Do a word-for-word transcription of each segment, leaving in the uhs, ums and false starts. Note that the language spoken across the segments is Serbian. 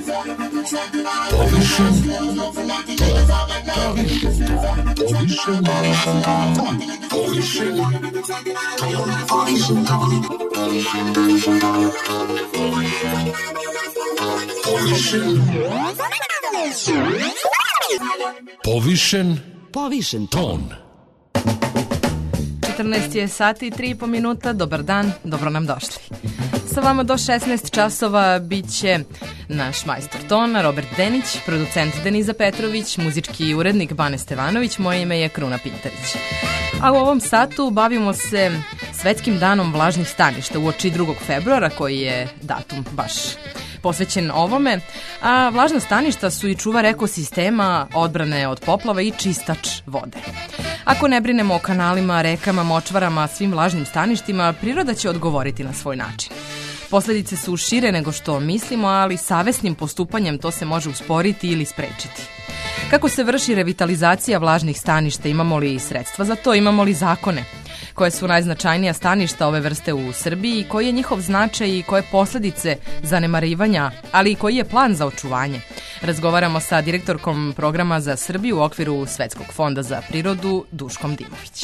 Povišen Povišen ton. četrnaest je sati i tri i po minuta. Dobar dan, dobro nam došli. Sa vama do šesnaest časova bit će naš majstor tona Robert Denić, producent Deniza Petrović, muzički urednik Bane Stevanović, moje ime je Kruna Pintarić. A u ovom satu bavimo se Svetskim danom vlažnih staništa uoči drugog februara, koji je datum baš posvećen ovome, a vlažna staništa su i čuvar ekosistema, odbrane od poplava i čistač vode. Ako ne brinemo o kanalima, rekama, močvarama, svim vlažnim staništima, priroda će odgovoriti na svoj način. Posledice su šire nego što mislimo, ali savesnim postupanjem to se može usporiti ili sprečiti. Kako se vrši revitalizacija vlažnih staništa, imamo li sredstva za to, imamo li zakone? Koje su najznačajnija staništa ove vrste u Srbiji i koji je njihov značaj i koje posledice zanemarivanja, ali i koji je plan za očuvanje? Razgovaramo sa direktorkom programa za Srbiju u okviru Svetskog fonda za prirodu Duškom Dimović.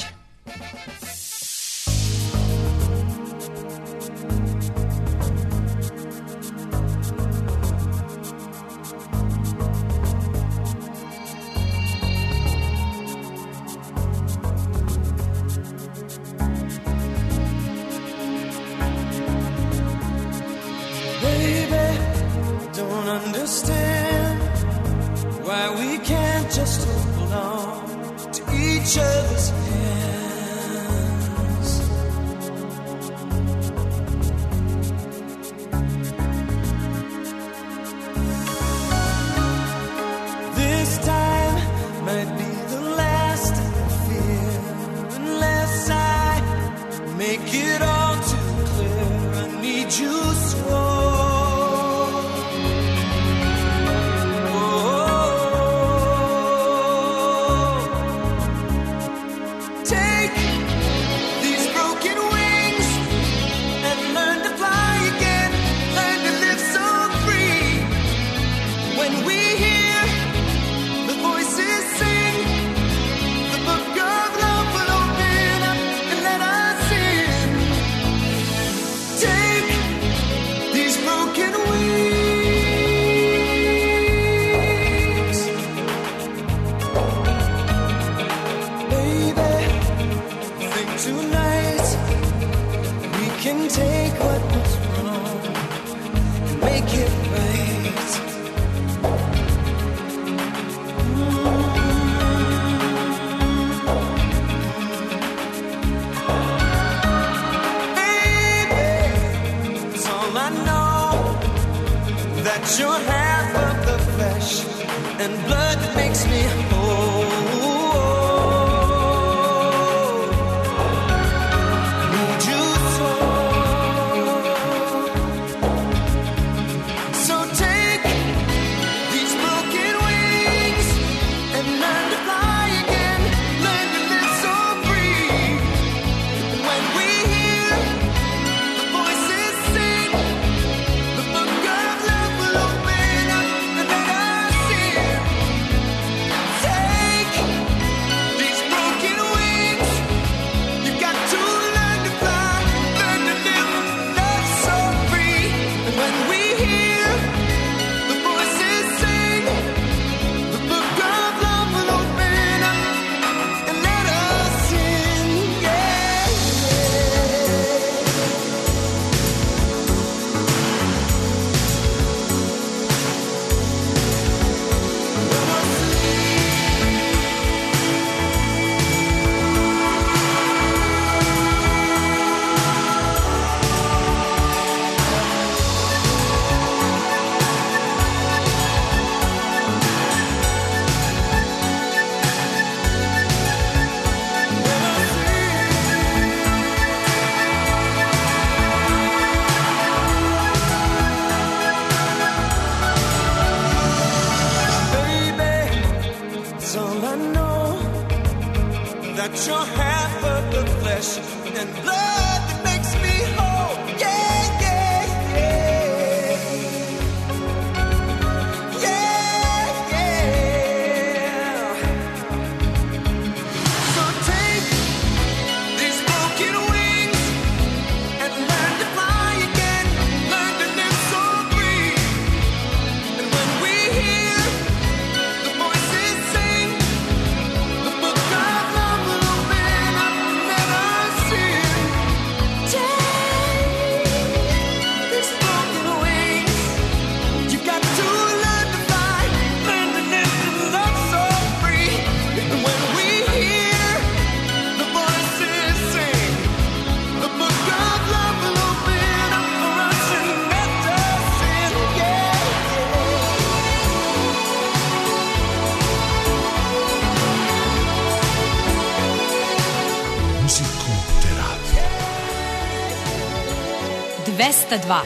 dvesta dva.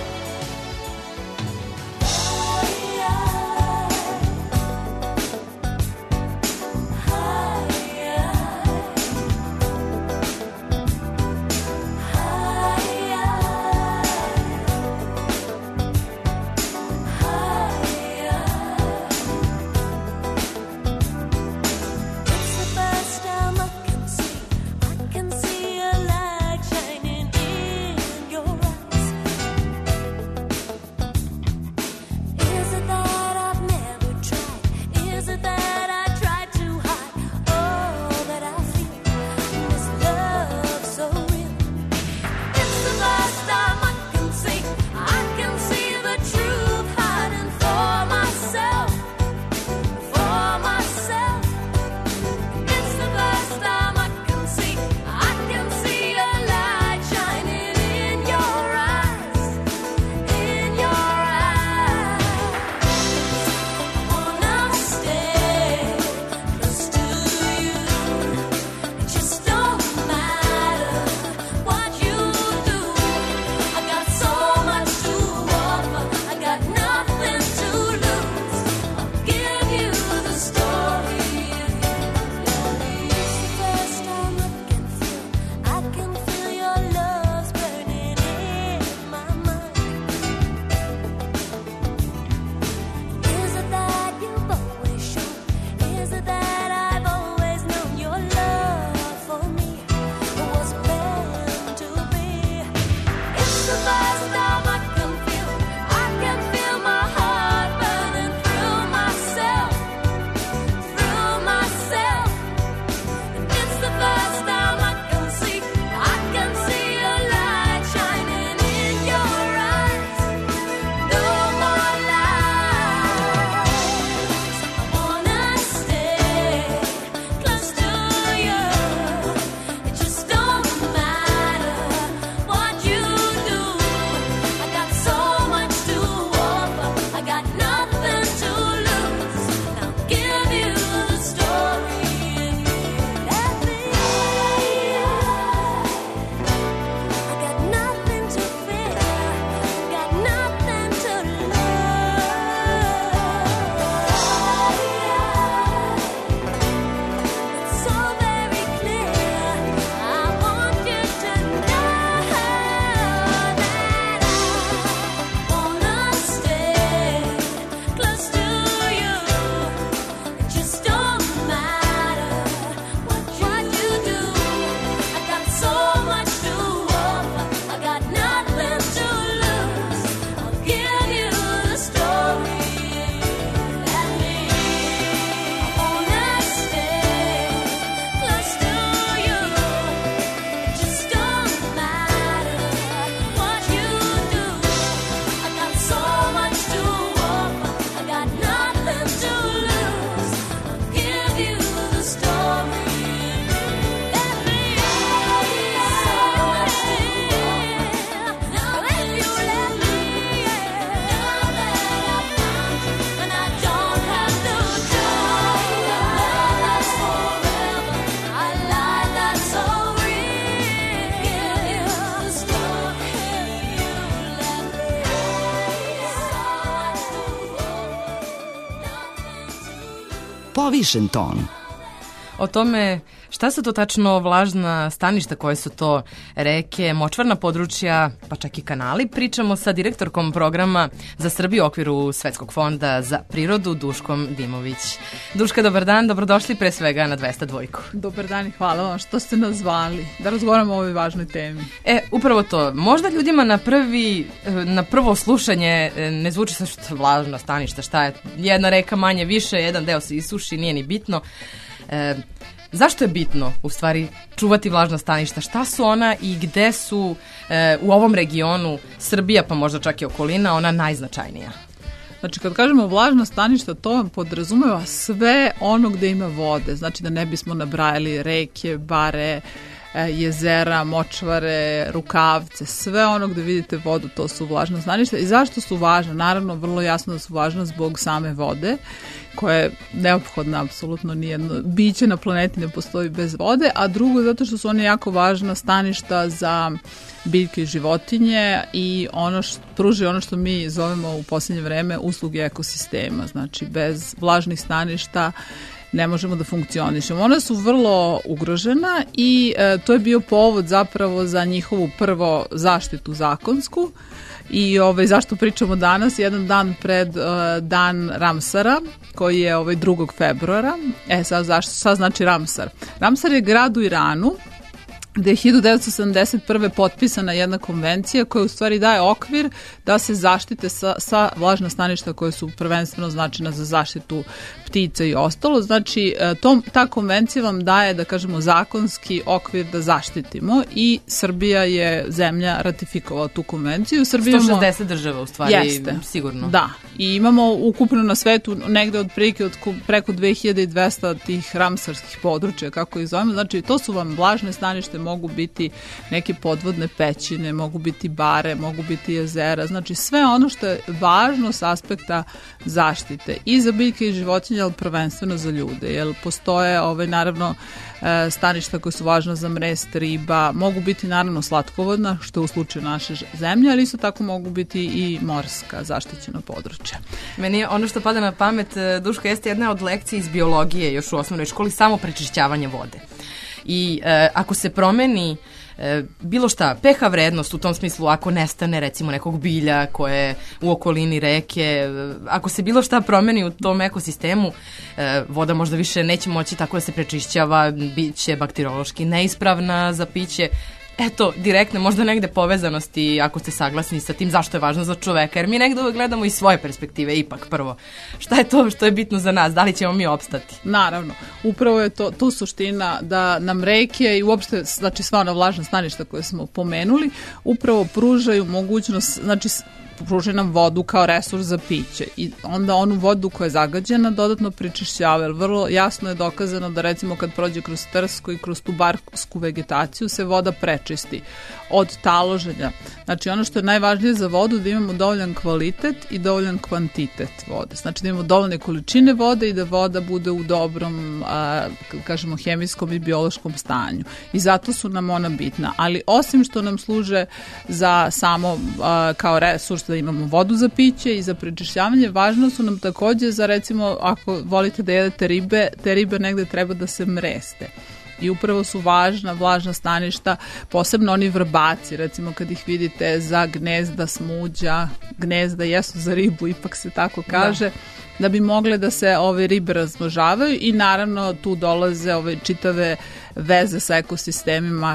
Povišen ton. O tome šta su to tačno vlažna staništa, koje su to reke, močvarna područja, pa čak i kanali, pričamo sa direktorkom programa za Srbiju u okviru Svetskog fonda za prirodu, Duškom Dimović. Duška, dobar dan, dobrodošli pre svega na dvesta dva. Dobar dan i hvala vam što ste nas zvali da razgovaramo o ovoj važnoj temi. E, upravo to. Možda ljudima na prvi, na prvo slušanje ne zvuči sa što vlažna staništa, šta je jedna reka manje više, jedan deo se isuši, nije ni bitno. E, zašto je bitno u stvari čuvati vlažna staništa? Šta su ona i gde su e, u ovom regionu Srbija, pa možda čak i okolina, ona najznačajnija? Znači, kad kažemo vlažna staništa, to vam podrazumeva sve ono gde ima vode. Znači da ne bismo nabrajali reke, bare, jezera, močvare, rukavce, sve ono gde vidite vodu, to su vlažna staništa. I zašto su važna? Naravno, vrlo jasno da su važna zbog same vode, koja je neophodna, apsolutno nijedno biće na planeti ne postoji bez vode, a drugo zato što su one jako važna staništa za biljke i životinje i ono što pružuje ono što mi zovemo u posljednje vreme usluge ekosistema. Znači, bez vlažnih staništa ne možemo da funkcionišemo. One su vrlo ugrožena i e, to je bio povod zapravo za njihovu prvo zaštitu zakonsku. I ovaj, zašto pričamo danas? Jedan dan pred uh, dan Ramsara, koji je ovaj drugog februara. E, sad, zašto, šta znači Ramsar? Ramsar je grad u Iranu, gde je hiljadu devetsto sedamdeset prve potpisana jedna konvencija koja u stvari daje okvir da se zaštite sa, sa vlažna staništa koje su prvenstveno značajna za zaštitu ptica i ostalo. Znači, tom, ta konvencija vam daje, da kažemo, zakonski okvir da zaštitimo i Srbija je zemlja ratifikovala tu konvenciju. Srbija sto šezdeset država u stvari, jeste, sigurno. Da, i imamo ukupno na svetu negde otprilike od preko dve hiljade dvesta tih ramsarskih područja, kako ih zovemo. Znači, to su vam vlažne stanište, mogu biti neke podvodne pećine, mogu biti bare, mogu biti jezera, znači sve ono što je važno s aspekta zaštite i za biljke i životinje, ali prvenstveno za ljude, jer postoje ovaj, naravno staništa koje su važna za mrest riba, mogu biti naravno slatkovodna, što je u slučaju naše zemlje, ali isto tako mogu biti i morska zaštićena područja. Meni ono što pada na pamet, Duško, jeste jedna od lekcija iz biologije još u osnovnoj školi, samo prečišćavanje vode. I e, ako se promeni e, bilo šta, pH vrednost u tom smislu, ako nestane recimo nekog bilja koje je u okolini reke, e, ako se bilo šta promeni u tom ekosistemu, e, voda možda više neće moći tako da se prečišćava, bit će bakteriološki neispravna za piće. Eto, direktne, možda negde povezanosti, ako ste saglasni sa tim zašto je važno za čoveka, jer mi negde uvek gledamo iz svoje perspektive, ipak prvo. Šta je to što je bitno za nas? Da li ćemo mi opstati? Naravno, upravo je to tu suština da nam reke i uopšte, znači sva ona vlažna staništa koje smo pomenuli, upravo pružaju mogućnost, znači pružaju nam vodu kao resurs za piće i onda onu vodu koja je zagađena dodatno prečišćava, jer vrlo jasno je dokazano da recimo kad prođe kroz trsko i kroz tu barsku vegetaciju se voda prečisti od taloženja. Znači ono što je najvažnije za vodu da imamo dovoljan kvalitet i dovoljan kvantitet vode. Znači da imamo dovoljne količine vode i da voda bude u dobrom, a, kažemo, hemijskom i biološkom stanju. I zato su nam ona bitna. Ali osim što nam služe za samo a, kao resurs da imamo vodu za piće i za prečišćavanje, važno su nam takođe za recimo ako volite da jedete ribe, te ribe negde treba da se mreste. I upravo su važna, vlažna staništa, posebno oni vrbaci, recimo kad ih vidite za gnezda smuđa, gnezda jesu za ribu, ipak se tako kaže, da, da bi mogle da se ove ribe razmnožavaju i naravno tu dolaze ove čitave veze sa ekosistemima,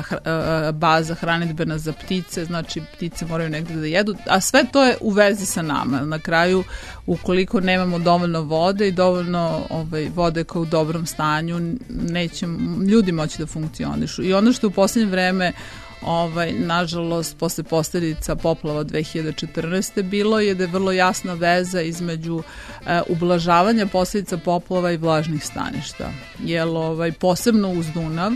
baza hranidbena za ptice, znači ptice moraju negde da jedu, a sve to je u vezi sa nama. Na kraju, ukoliko nemamo dovoljno vode i dovoljno ovaj, vode koja je u dobrom stanju, neće ljudi moći da funkcionišu. I ono što u posljednje vreme Ovaj, nažalost, posle posljedica poplava dve hiljade četrnaeste. bilo je da je vrlo jasna veza između e, ublažavanja posljedica poplava i vlažnih staništa. Jer ovaj, posebno uz Dunav,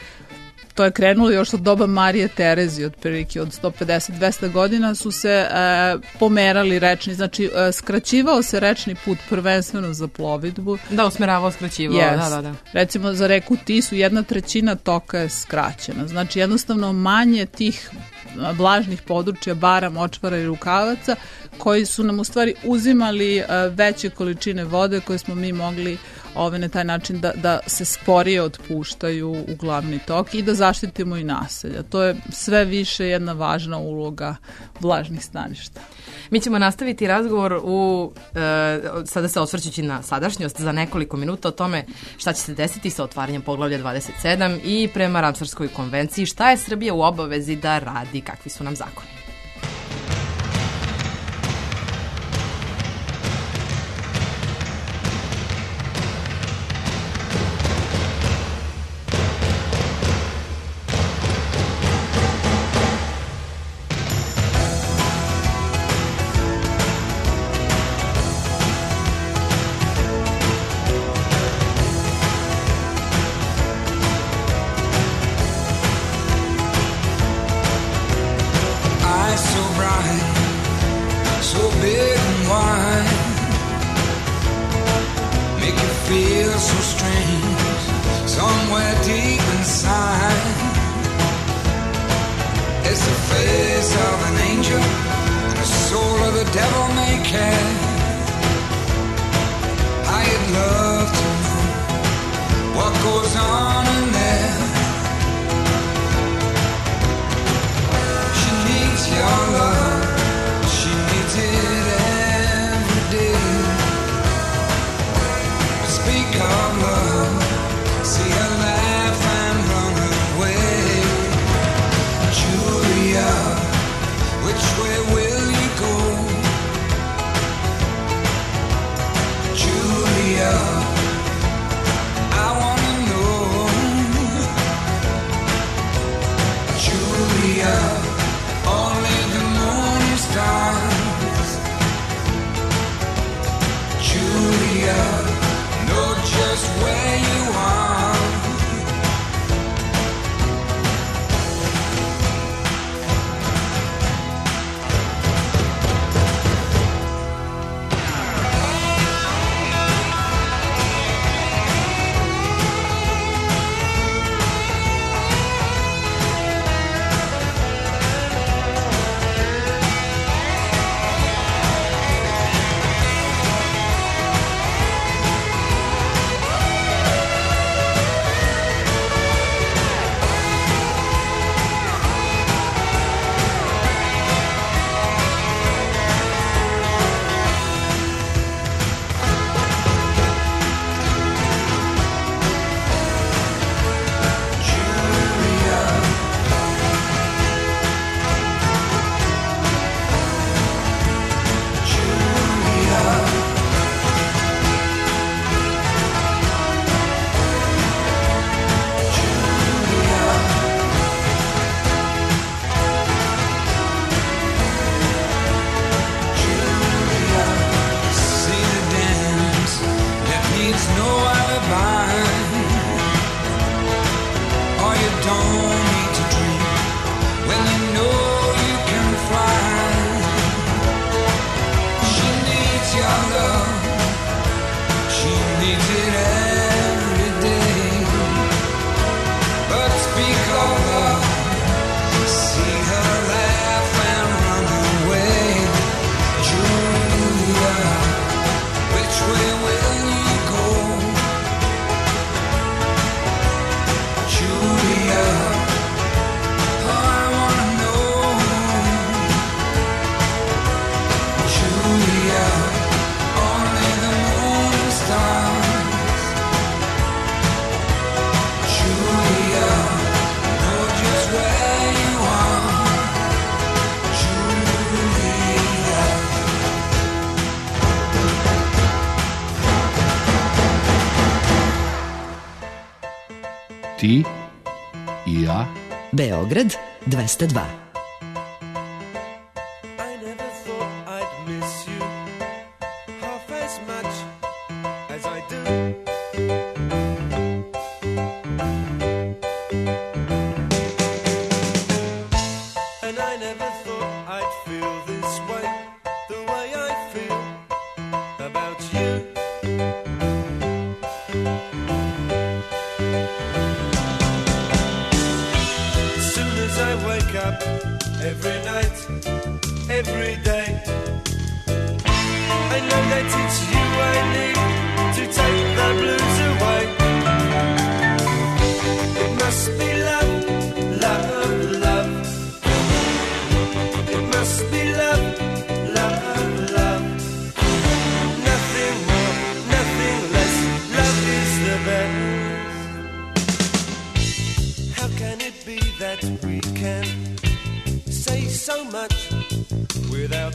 to je krenulo još od doba Marije Terezije, otprilike od sto pedeset do dvesta godina su se e, pomerali rečni, znači e, skraćivao se rečni put prvenstveno za plovidbu. Da, usmeravao, skraćivao, yes. da, da, da. Recimo za reku Tisu jedna trećina toka je skraćena, znači jednostavno manje tih vlažnih područja, bara, močvara i rukavaca koji su nam u stvari uzimali e, veće količine vode koje smo mi mogli ove na taj način da, da se sporije otpuštaju u glavni tok i da zaštitimo i naselja. To je sve više jedna važna uloga vlažnih staništa. Mi ćemo nastaviti razgovor u, e, sada se osvrćući na sadašnjost za nekoliko minuta o tome šta će se desiti sa otvaranjem poglavlja dvadeset sedam i prema Ramsarskoj konvenciji, šta je Srbija u obavezi da radi, kakvi su nam zakoni. feel so strange somewhere deep inside. It's the face of an angel and the soul of the devil may care. I'd love to know what goes on in there. She needs your love, she needs it every day. Speak of love, see her laugh and run away. Julia, which way will you go? Julia, I wanna know. Julia, only the moon and stars. Julia, know just where you are. Ti i ja. Beograd dvesta dva. Without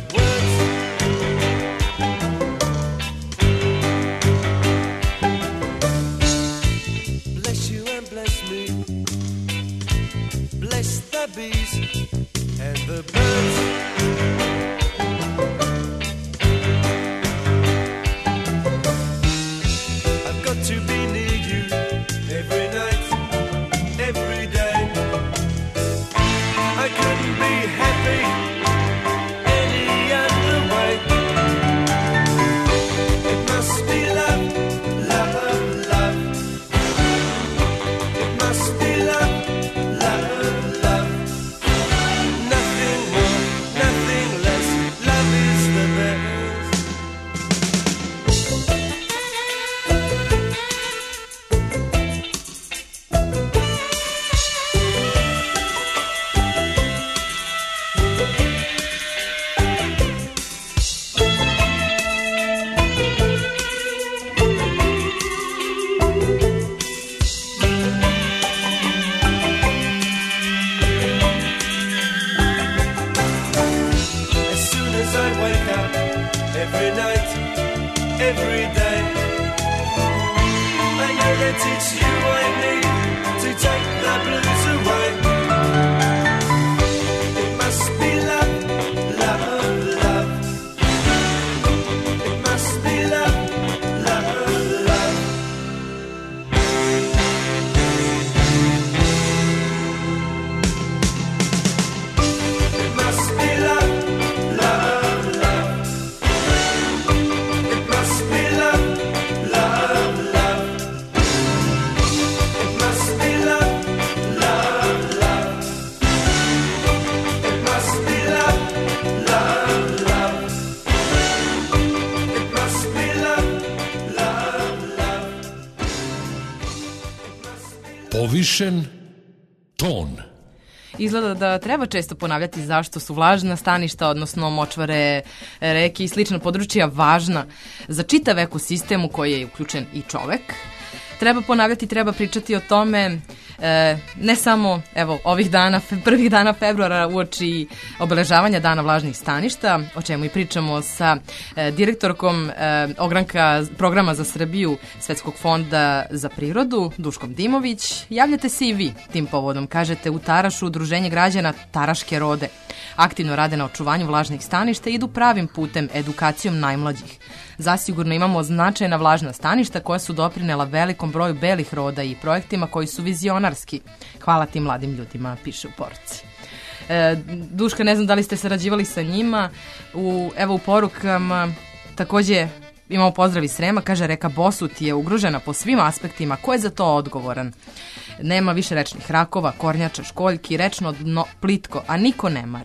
every day. I know that it's you I need to take the blues away. It must be love, love, love. It must be love, love, love. It must be love, love, love. It must be love, love, love. It must be love, love, love. It must be love, love, love. It must be love, love, love. Povišen ton. Izgleda da treba često ponavljati zašto su vlažna staništa, odnosno močvare, reke i slična područja važna za čitav ekosistem u koji je uključen i čovek. Treba ponavljati, treba pričati o tome e, ne samo evo ovih dana, prvih dana februara uoči obeležavanja dana vlažnih staništa, o čemu i pričamo sa e, direktorkom e, ogranka programa za Srbiju Svetskog fonda za prirodu, Duškom Dimović. Javljate se i vi tim povodom, kažete u Tarašu udruženje građana Taraške rode. Aktivno rade na očuvanju vlažnih staništa i idu pravim putem edukacijom najmlađih. Zasigurno imamo značajna vlažna staništa koja su doprinela velikom broju belih roda i projektima koji su vizionarski. Hvala tim mladim ljudima, piše u poruci. E, Duška, ne znam da li ste sarađivali sa njima. U, evo u porukama takođe imamo pozdrav iz Srema, kaže reka Bosut je ugrožena po svim aspektima. Ko je za to odgovoran? Nema više rečnih rakova, kornjača, školjki, rečno dno plitko, a niko ne mari.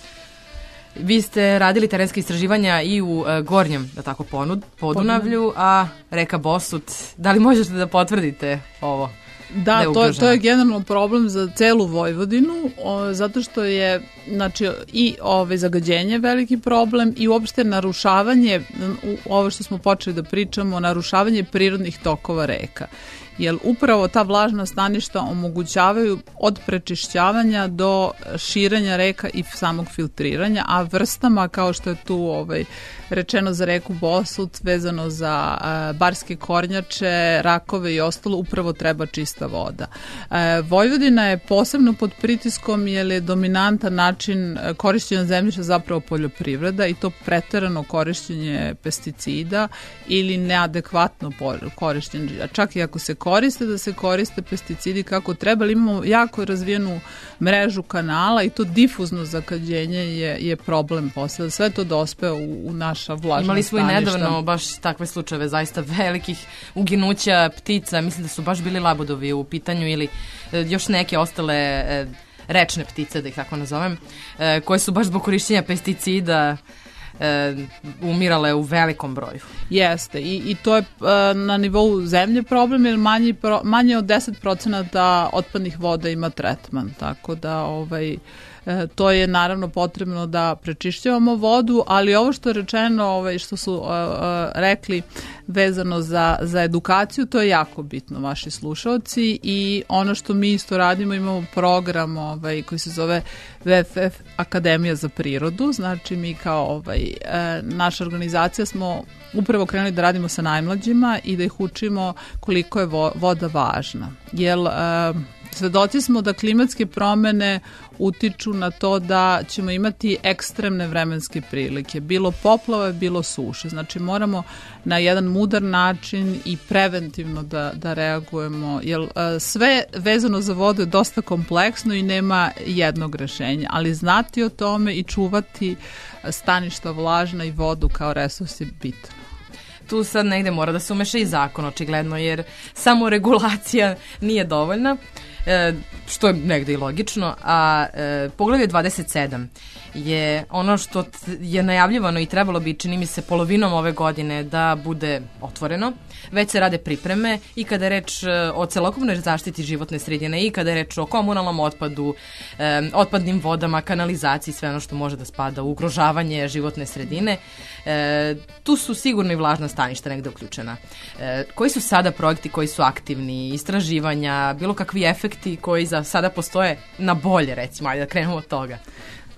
Vi ste radili terenske istraživanja i u e, Gornjem, da tako, ponud, Podunavlju, a reka Bosut, da li možete da potvrdite ovo? Da, da je to, to je generalno problem za celu Vojvodinu, o, zato što je znači, i ove, zagađenje veliki problem i uopšte narušavanje, u, ovo što smo počeli da pričamo, narušavanje prirodnih tokova reka. Jer upravo ta vlažna staništa omogućavaju od prečišćavanja do širenja reka i samog filtriranja, a vrstama kao što je tu ovaj, rečeno za reku Bosut, vezano za uh, barske kornjače, rakove i ostalo, upravo treba čista voda. Uh, Vojvodina je posebno pod pritiskom jer je dominantan način korišćenja zemljišta zapravo poljoprivreda i to preterano korišćenje pesticida ili neadekvatno korišćenje. Čak i ako se koriste, da se koriste pesticidi kako treba, ali imamo jako razvijenu mrežu kanala i to difuzno zagađenje je, je problem posle. Sve to dospe u, u naša vlažna Imali smo staništa. i nedavno baš takve slučajeve zaista velikih uginuća ptica, mislim da su baš bili labudovi u pitanju ili e, još neke ostale e, rečne ptice, da ih tako nazovem, e, koje su baš zbog korišćenja pesticida e, umirale u velikom broju. Jeste, i, i to je e, na nivou zemlje problem, jer manje, pro, manje od deset procenata otpadnih voda ima tretman, tako da ovaj, e, to je naravno potrebno da prečišćavamo vodu, ali ovo što je rečeno, ovaj, što su e, e, rekli vezano za, za edukaciju, to je jako bitno, vaši slušalci, i ono što mi isto radimo, imamo program ovaj, koji se zove V F F Akademija za prirodu, znači mi kao ovaj, e, naša organizacija smo upravo krenuli da radimo sa najmlađima i da ih učimo koliko je vo, voda važna. Jer e, svedoci smo da klimatske promene utiču na to da ćemo imati ekstremne vremenske prilike, bilo poplave, bilo suše. Znači moramo na jedan mudar način i preventivno da, da reagujemo, jer e, sve vezano za vodu je dosta kompleksno i nema jednog rešenja, ali znati o tome i čuvati staništa vlažna i vodu kao resurs je bitno. Tu sad negde mora da se umeša i zakon, očigledno, jer samo regulacija nije dovoljna, e, što je negde i logično, a e, poglavlje dvadeset sedam je ono što je najavljivano i trebalo bi, čini mi se, polovinom ove godine da bude otvoreno. Već se rade pripreme i kada je reč o celokupnoj zaštiti životne sredine i kada je reč o komunalnom otpadu, e, otpadnim vodama, kanalizaciji, sve ono što može da spada u ugrožavanje životne sredine. E, tu su sigurno i vlažna staništa negde uključena. E, koji su sada projekti koji su aktivni, istraživanja, bilo kakvi efekti koji za sada postoje na bolje, recimo, ajde da krenemo od toga?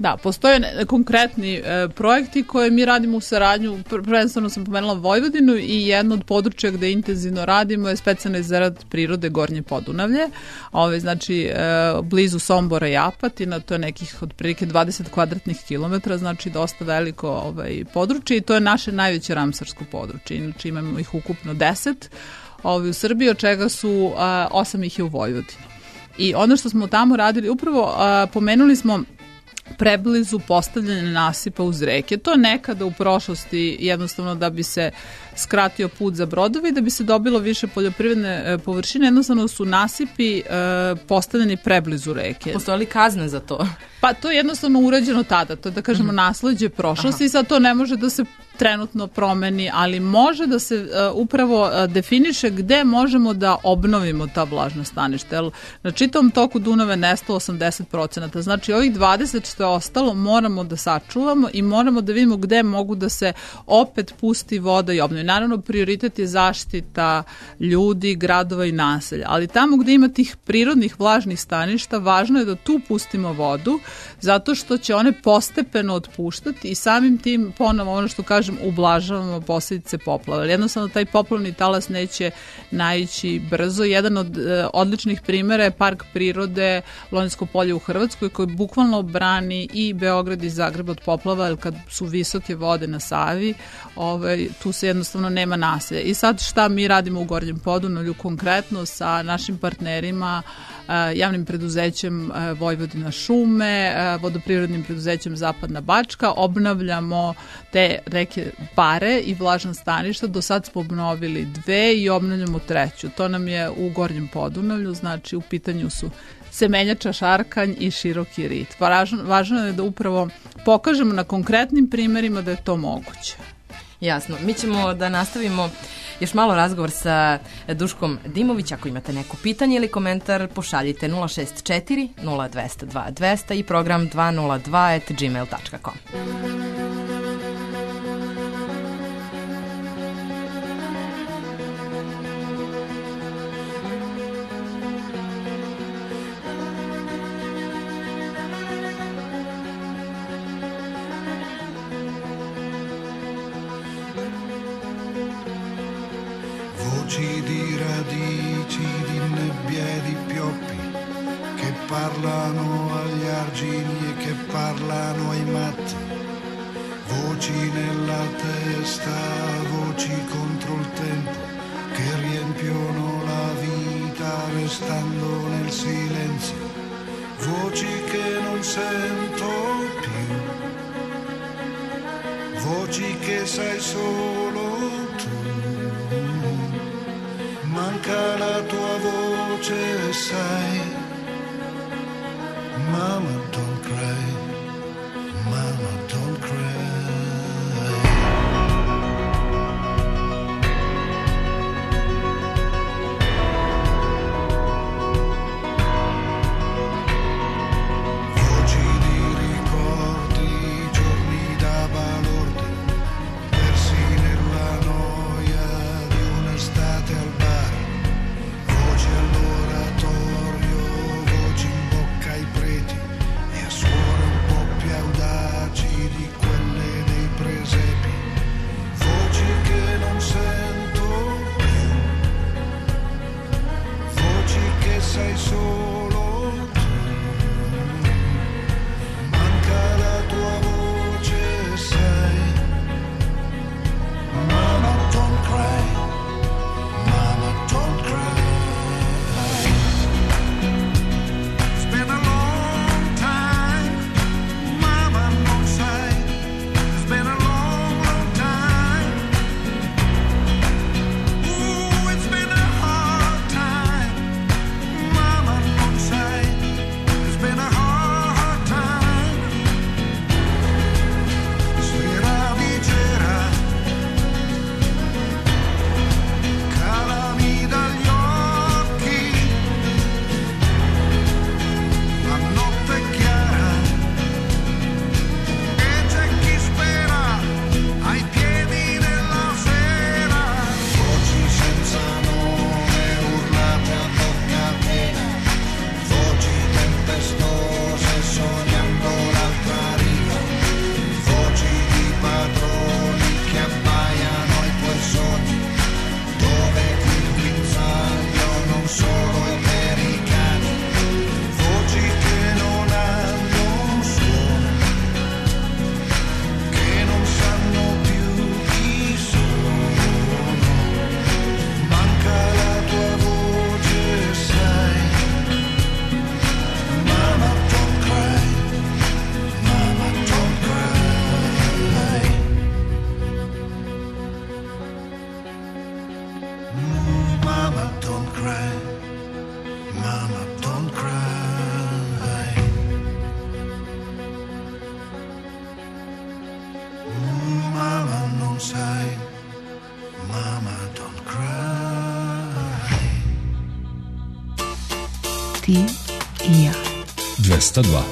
Da, postoje ne, konkretni e, projekti koje mi radimo u saradnju, prvenstveno sam pomenula Vojvodinu i jedno od područja gde intenzivno radimo je specijalni rezervat prirode Gornje Podunavlje, ove, znači e, blizu Sombora i Apatina, to je nekih otprilike dvadeset kvadratnih kilometara, znači dosta veliko ovaj, područje i to je naše najveće ramsarsko područje, inače imamo ih ukupno deset ovaj, u Srbiji, od čega su a, osam ih je u Vojvodini. I ono što smo tamo radili, upravo a, pomenuli smo preblizu postavljanje nasipa uz reke. To nekada u prošlosti jednostavno da bi se skratio put za brodovi i da bi se dobilo više poljoprivredne e, površine, jednostavno su nasipi e, postavljeni preblizu reke. Postoje li kazne za to? Pa to je jednostavno urađeno tada, to je da kažemo mm. nasleđe prošlosti. Aha. I sad to ne može da se trenutno promeni, ali može da se uh, upravo uh, definiše gde možemo da obnovimo ta vlažna staništa. Jer na čitavom toku Dunava je nestalo osamdeset procenata. Znači ovih dvadeset što je ostalo moramo da sačuvamo i moramo da vidimo gde mogu da se opet pusti voda i obnovi. Naravno, prioritet je zaštita ljudi, gradova i naselja, ali tamo gde ima tih prirodnih vlažnih staništa, važno je da tu pustimo vodu, zato što će one postepeno otpuštati i samim tim, ponovo ono što kažem, ublažavamo posljedice poplava. Jednostavno, taj poplavni talas neće naići brzo. Jedan od e, odličnih primjera je park prirode Lonjsko polje u Hrvatskoj, koji bukvalno brani i Beograd i Zagreb od poplava, jer kad su visoke vode na Savi, ovaj, tu se jednostavno nema naselja. I sad šta mi radimo u Gornjem Podunavlju konkretno sa našim partnerima, javnim preduzećem Vojvodina šume, vodoprivrednim preduzećem Zapadna Bačka, obnavljamo te reke Bare i vlažna staništa. Do sad smo obnovili dve i obnavljamo treću. To nam je u Gornjem Podunavlju, znači u pitanju su Semenjača, Šarkanj i Široki rit. Važno, važno je da upravo pokažemo na konkretnim primjerima da je to moguće. Jasno. Mi ćemo da nastavimo još malo razgovor sa Duškom Dimović. Ako imate neko pitanje ili komentar, pošaljite nula šest četiri nula dva zero dva dva zero zero i program dva nula dva at gmail dot com. Voci di radici, di nebbie e di pioppi che parlano agli argini e che parlano ai matti. Voci nella testa, voci contro il tempo che riempiono la vita restando nel silenzio. Voci che non sento più, voci che sai solo tu. Manca la tua voce, sai. Mama, don't cry. Mama, don't cry. Voci di ricordi, giorni da balordi, persi nella noia di un'estate al bar. Voci all'oratorio, voci in bocca ai preti, cry. Mama, don't cry. Mama, non sai. Mama, don't cry. Ti i ja. dvesta dva.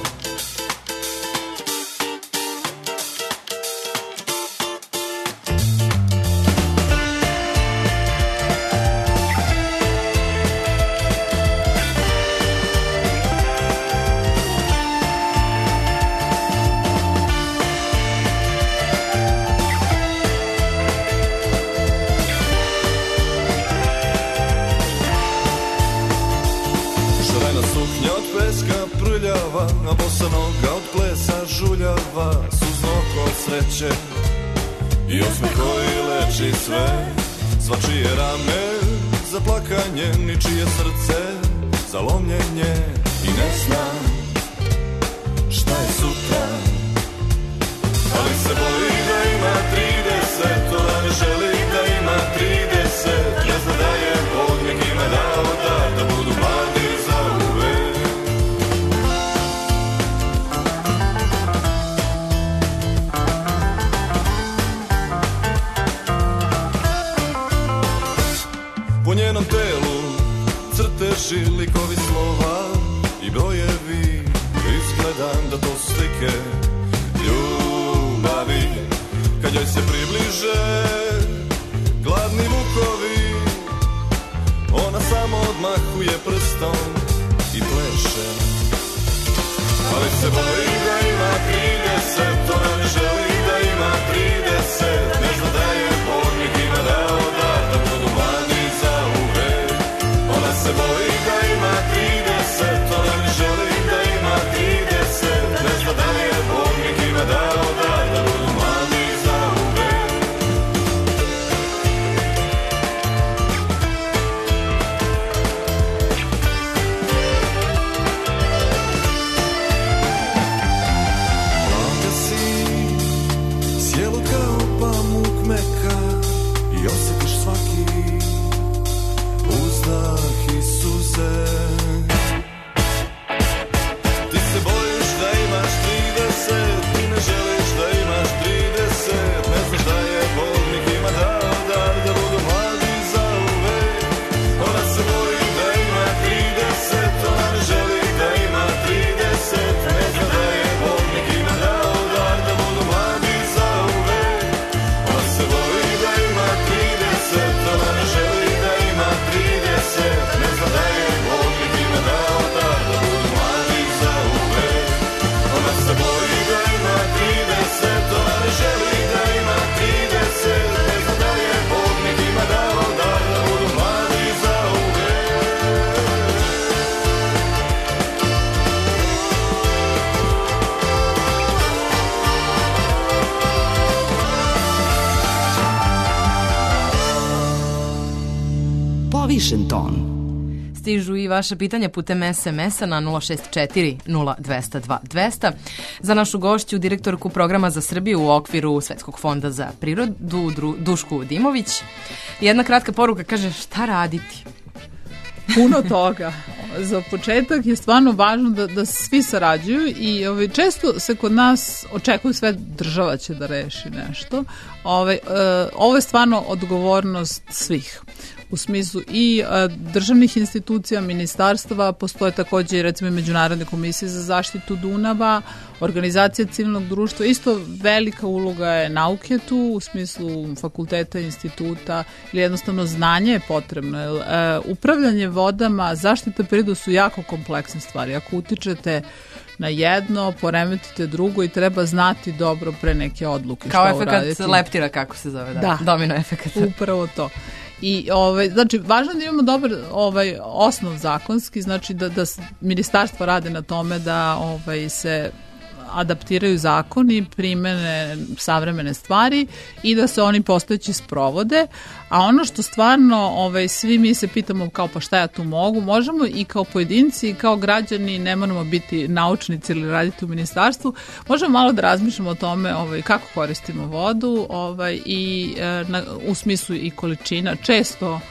A bosa noga od plesa žuljava, suzno oko sreće i osmeh koji leči sve. Svačije rame za plakanje, ničije srce za lomljenje. I ne znam šta je sutra, ali se boji da ima trideset. Ona ne želi da ima trideset. Ne zna da je Bog nekima dao dar da budu mladi za uvek. Po njenom telu crteži, likovi, slova i brojevi. Izgledam da to su slike ljubavi. Kad joj se približe gladni mukovi, ona samo odmahuje prstom i pleše. Ali se boji da ima trideset. Ona ne želi da ima trideset. Ne zna da je Bog nekima dao dar da budu mladi za uvek. Ona se boji da ima trideset. Ona ne želi da ima trideset. Ne zna da je Bog nekima dao dar da budu mladi za uvek. Plaka si, sjelo kao pamuk meka i osjetiš svaki uzdah i suze. Ti se bojiš da imaš trideset, ti ne želiš da imaš trideset. Ne znaš da je Bog nekima dao dar da budu mladi za uvek. Ona se boji da ima trideset, ona ne želi da ima trideset. Ne zna da je Bog nekima dao dar da budu mladi za uvek. Ona se boji da ima trideset, ona ne želi da ima trideset. Ne zna da je Bog nekima dao dar da budu mladi za uvek. Ona se boji da ima trideset, ona ne želi da ima trideset. Ne zna da je Bog nekima dao dar da budu mladi za uvek. Povišen ton. Stižu i vaše pitanja putem es em es-a na nula šest četiri nula dvesta dva dvesta. Za našu gošću, direktorku programa za Srbiju u okviru Svetskog fonda za prirodu, Dru- Dušku Dimović. Jedna kratka poruka kaže šta raditi? Puno toga. Za početak je stvarno važno da, da svi sarađuju i ovaj, često se kod nas očekuju sve država će da reši nešto. Ovaj, e, ovo je stvarno odgovornost svih. U smislu i e, državnih institucija, ministarstava, postoje takođe i recimo Međunarodne komisije za zaštitu Dunava, organizacija civilnog društva, isto velika uloga je nauke tu, u smislu fakulteta, instituta, ili jednostavno znanje je potrebno. E, upravljanje vodama, zaštita prirode su jako kompleksne stvari. Ako utičete na jedno, poremetite drugo i treba znati dobro pre neke odluke. Kao šta uraditi. efekat leptira, kako se zove, da, Da. domino efekat. Upravo to. I ovaj znači važno je da imamo dobar ovaj osnov zakonski, znači da da ministarstva rade na tome da ovaj se adaptiraju zakoni, primene savremene stvari i da se oni postojeći sprovode, a ono što stvarno ovaj, svi mi se pitamo kao pa šta ja tu mogu, možemo i kao pojedinci i kao građani, ne moramo biti naučnici ili raditi u ministarstvu, možemo malo da razmišljamo o tome ovaj, kako koristimo vodu ovaj, i e, na, u smislu i količina. Često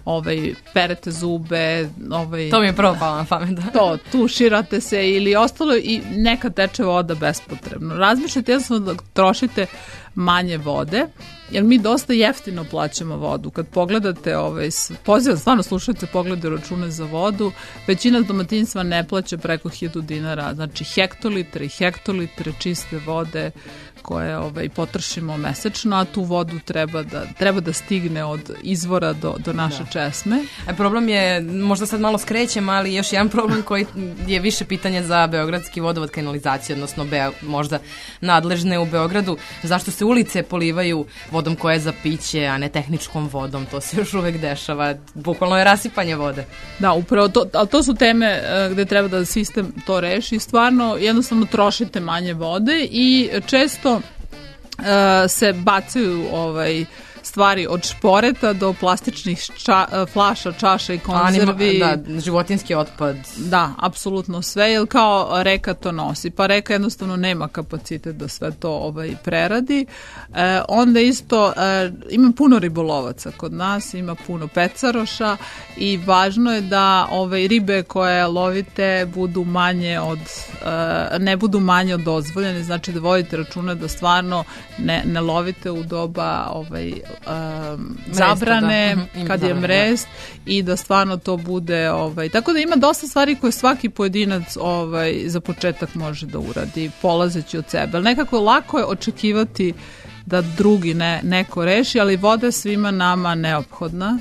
ovaj, perete zube, ovaj, To mi je prvo palo na pamet. Da. to, tuširate se ili ostalo i neka teče voda bespotrebno. Razmišljate jednostavno da trošite manje vode, jer mi dosta jeftino plaćamo vodu. Kad pogledate, ovaj, pozivam, stvarno slušajte, pogledajte račune za vodu, većina domaćinstva ne plaća preko hiljadu dinara, znači hektolitre i hektolitre čiste vode koje ovaj, potrošimo mesečno, a tu vodu treba da, treba da stigne od izvora do, do naše da. česme. E, problem je, možda sad malo skrećem, ali još jedan problem koji je više pitanje za Beogradski vodovod, kanalizacije, odnosno Beo, možda nadležne u Beogradu. Zašto se ulice polivaju vodom koja je za piće, a ne tehničkom vodom? To se još uvek dešava. Bukvalno je rasipanje vode. Da, upravo to, ali to su teme uh, gde treba da sistem to reši. Stvarno, jednostavno trošite manje vode i često Uh, se bacaju ovaj stvari od šporeta do plastičnih ča, flaša, čaša i konzervi. Anima, da, životinski otpad. Da, apsolutno sve, jer kao reka to nosi, pa reka jednostavno nema kapacitet da sve to ovaj, preradi. E, onda isto e, ima puno ribolovaca kod nas, ima puno pecaroša i važno je da ovaj, ribe koje lovite budu manje od, e, ne budu manje od dozvoljene, znači da vodite računa da stvarno ne, ne lovite u doba ovaj, Um, zabrane, da. kad je mrest da. I da stvarno to bude ovaj, tako da ima dosta stvari koje svaki pojedinac ovaj, za početak može da uradi polazeći od sebe, ali nekako lako je očekivati da drugi ne, neko reši, ali voda je svima nama neophodna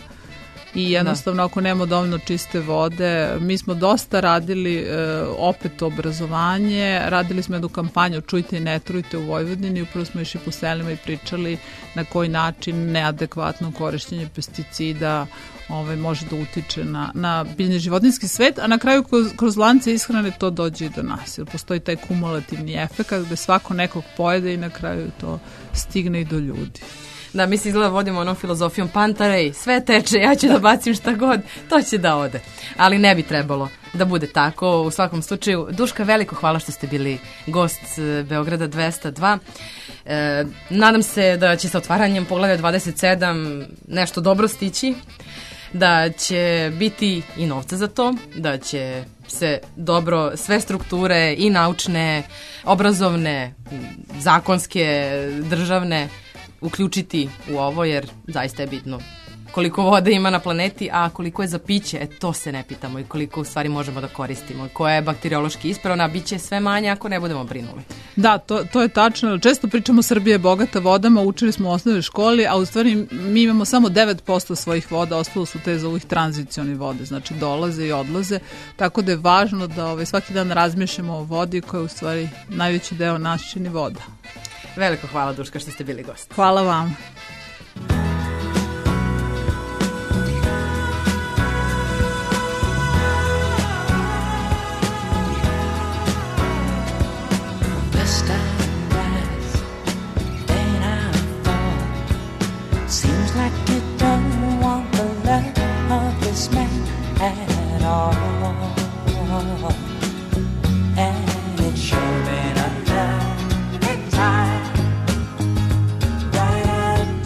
i jednostavno da. Ako nemamo dovoljno čiste vode, mi smo dosta radili e, opet obrazovanje, radili smo jednu kampanju Čujte i ne trujte u Vojvodini, upravo smo išli po selima i pričali na koji način neadekvatno korištenje pesticida ovaj, može da utiče na, na biljni životinjski svet, a na kraju kroz, kroz lance ishrane to dođe i do nas, jer postoji taj kumulativni efekt gde svako nekog pojede i na kraju to stigne i do ljudi. Da, mi se izgleda vodimo onom filozofijom Pantarej, sve teče, ja ću da bacim šta god, to će da ode. Ali ne bi trebalo da bude tako. U svakom slučaju, Duška, veliko hvala što ste bili gost Beograda dvesta dva. E, nadam se da će sa otvaranjem Poglavlja dvadeset sedam nešto dobro stići, da će biti i novca za to, da će se dobro sve strukture i naučne, obrazovne, zakonske, državne uključiti u ovo, jer zaista je bitno koliko vode ima na planeti, a koliko je za piće, e, to se ne pitamo i koliko u stvari možemo da koristimo, koja je bakteriološki ispravna, bit će sve manje ako ne budemo brinuli. Da, to, to je tačno. Često pričamo Srbija je bogata vodama, učili smo u osnovnoj školi, a u stvari mi imamo samo devet posto svojih voda, ostalo su te za ovih tranzicioni vode, znači dolaze i odlaze, tako da je važno da ovaj, svaki dan razmišljamo o vodi koja je u stvari najveći deo nas čini voda. Veliko hvala, Duška, što ste bili gost. Hvala vam. Right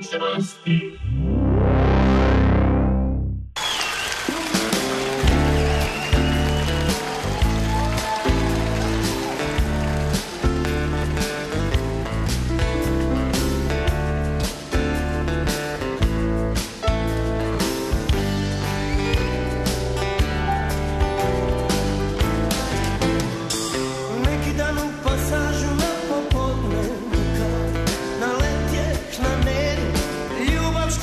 budućnosti. Ljubav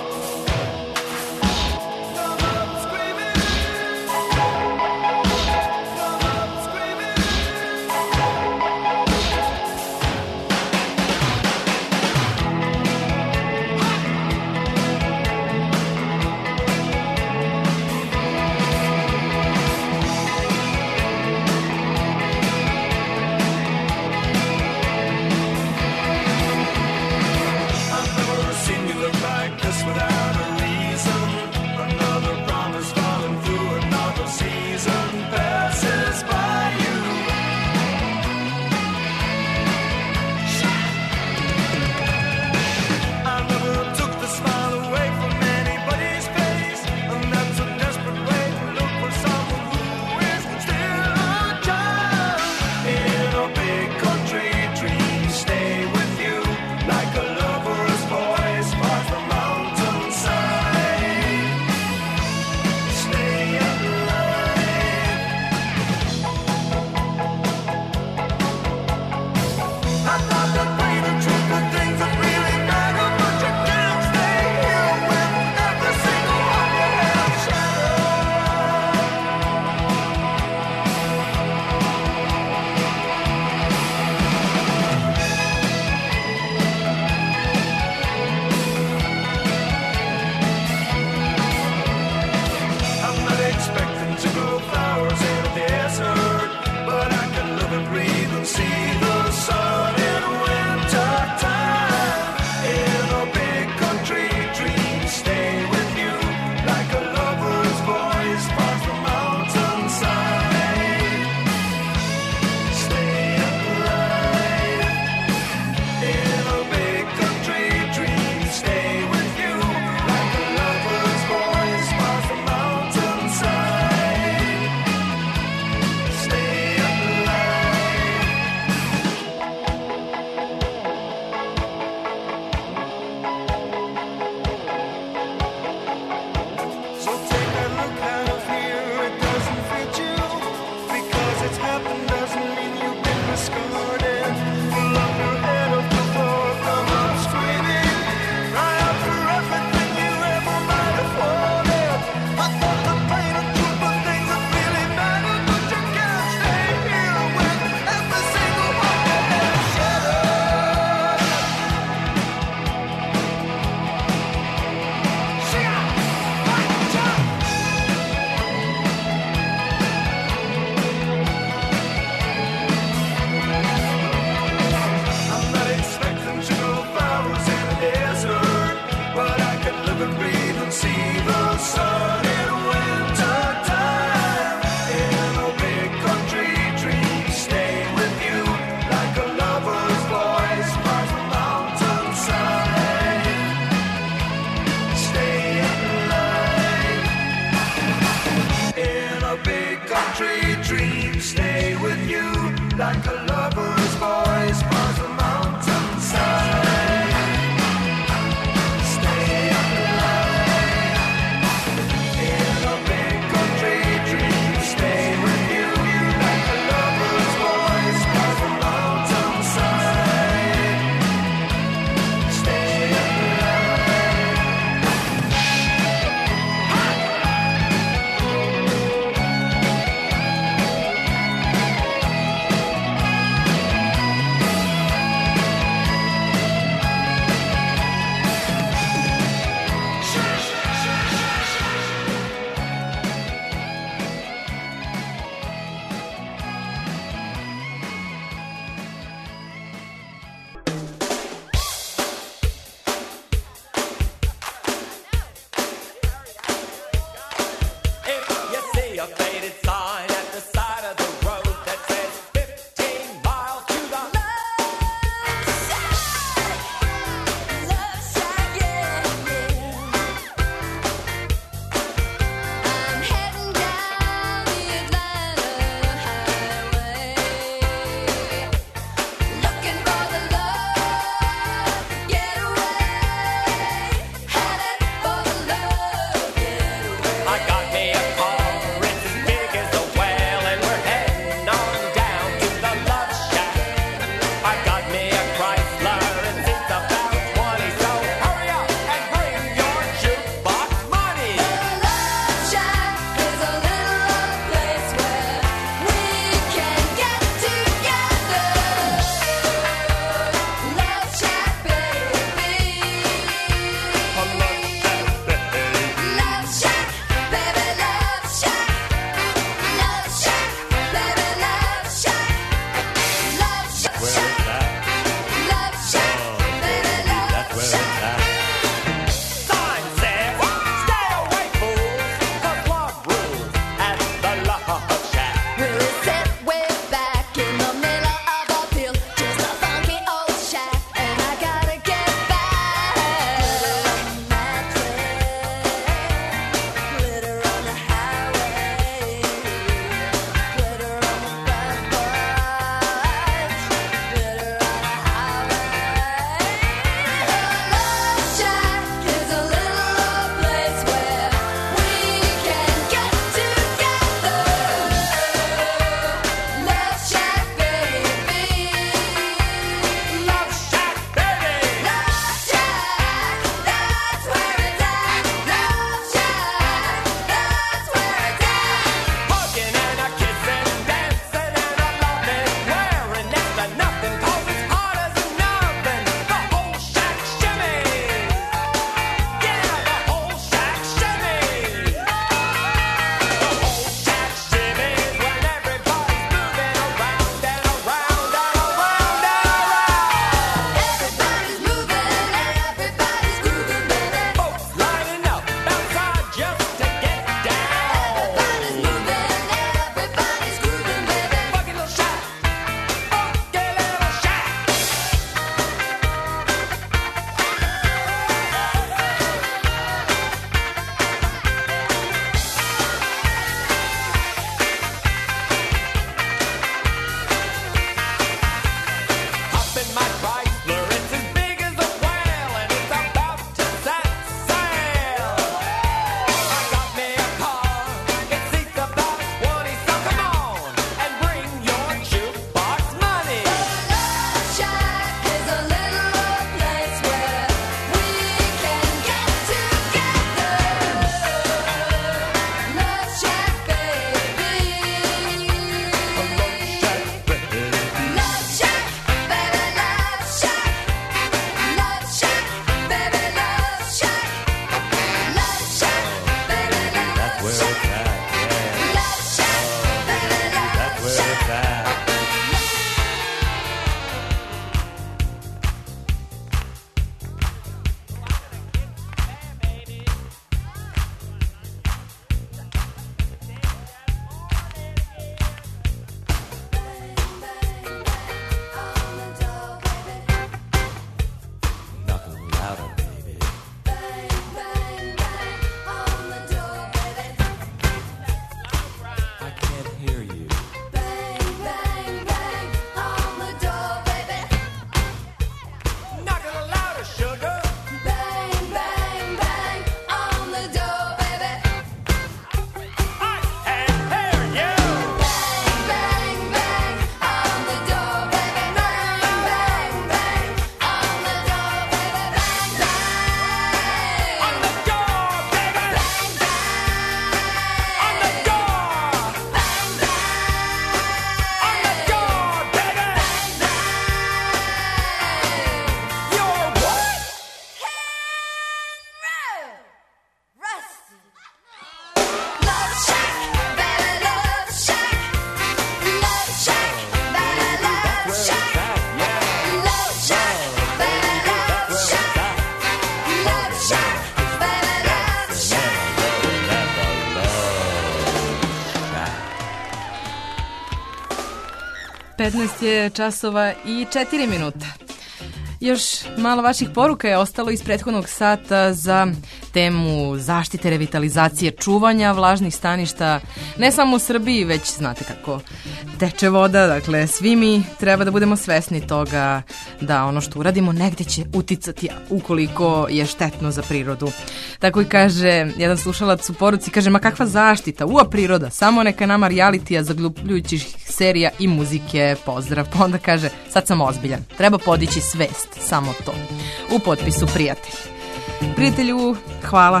petnaest je časova i četiri minuta. Još malo vaših poruka je ostalo iz prethodnog sata za temu zaštite, revitalizacije, čuvanja vlažnih staništa, ne samo u Srbiji, već znate kako teče voda, dakle svi mi treba da budemo svesni toga da ono što uradimo negde će uticati ukoliko je štetno za prirodu. Tako i kaže jedan slušalac u poruci, kaže, ma kakva zaštita, ua priroda, samo neka nama realitija zaglupljujućih serija i muzike, pozdrav. Pa onda kaže, sad sam ozbiljan, treba podići svest, samo to. U potpisu prijatelj. Prijatelju, hvala.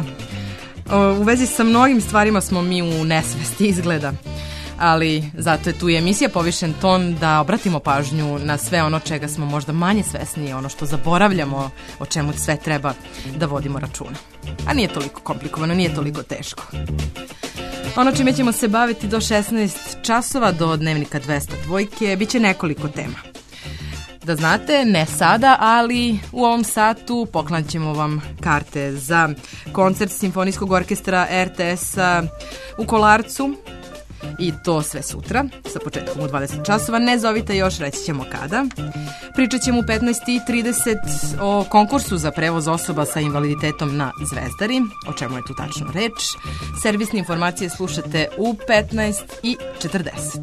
U vezi sa mnogim stvarima smo mi u nesvesti izgleda, ali zato je tu i emisija Povišen ton da obratimo pažnju na sve ono čega smo možda manje svesni, ono što zaboravljamo, o čemu sve treba da vodimo računa. A nije toliko komplikovano, nije toliko teško. Ono čime ćemo se baviti do šesnaest časova, do dnevnika dvesta dva, bit će nekoliko tema. Da znate, ne sada, ali u ovom satu poklanćemo vam karte za koncert Simfonijskog orkestra er te esa u Kolarcu i to sve sutra sa početkom u dvadeset časova. Ne zovite još, reći ćemo kada. Pričat ćemo u petnaest i trideset o konkursu za prevoz osoba sa invaliditetom na Zvezdari, o čemu je tu tačno reč. Servisne informacije slušate u petnaest i četrdeset.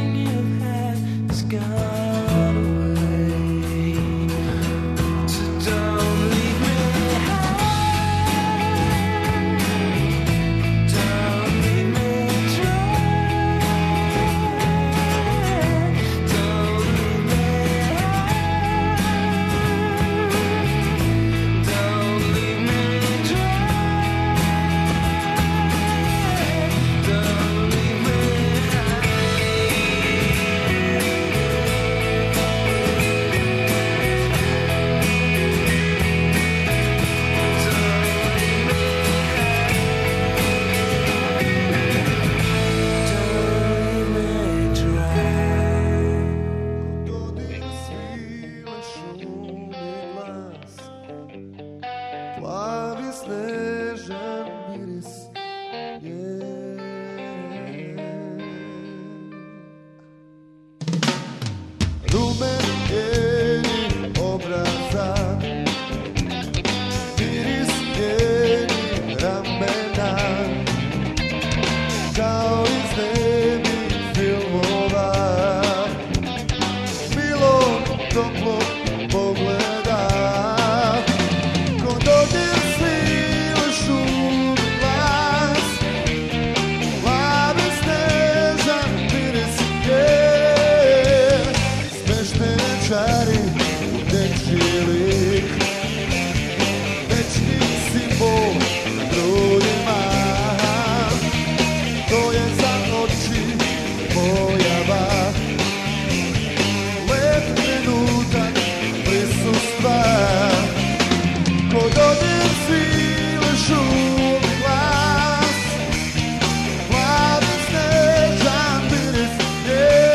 Gone away. plavi snežan miris je. Rumen njenih obraza, miris njenih ramena, kao iz nemih filmova, milog toplog pogleda, ko dodir svile šum i glas, plavi snežan miris je, smeštene čari u dečji lik, večni simbol na grudima, to je za oči pojava, lep trenutak prisustva, ko dodir svile šum i glas, plavi snežan miris je.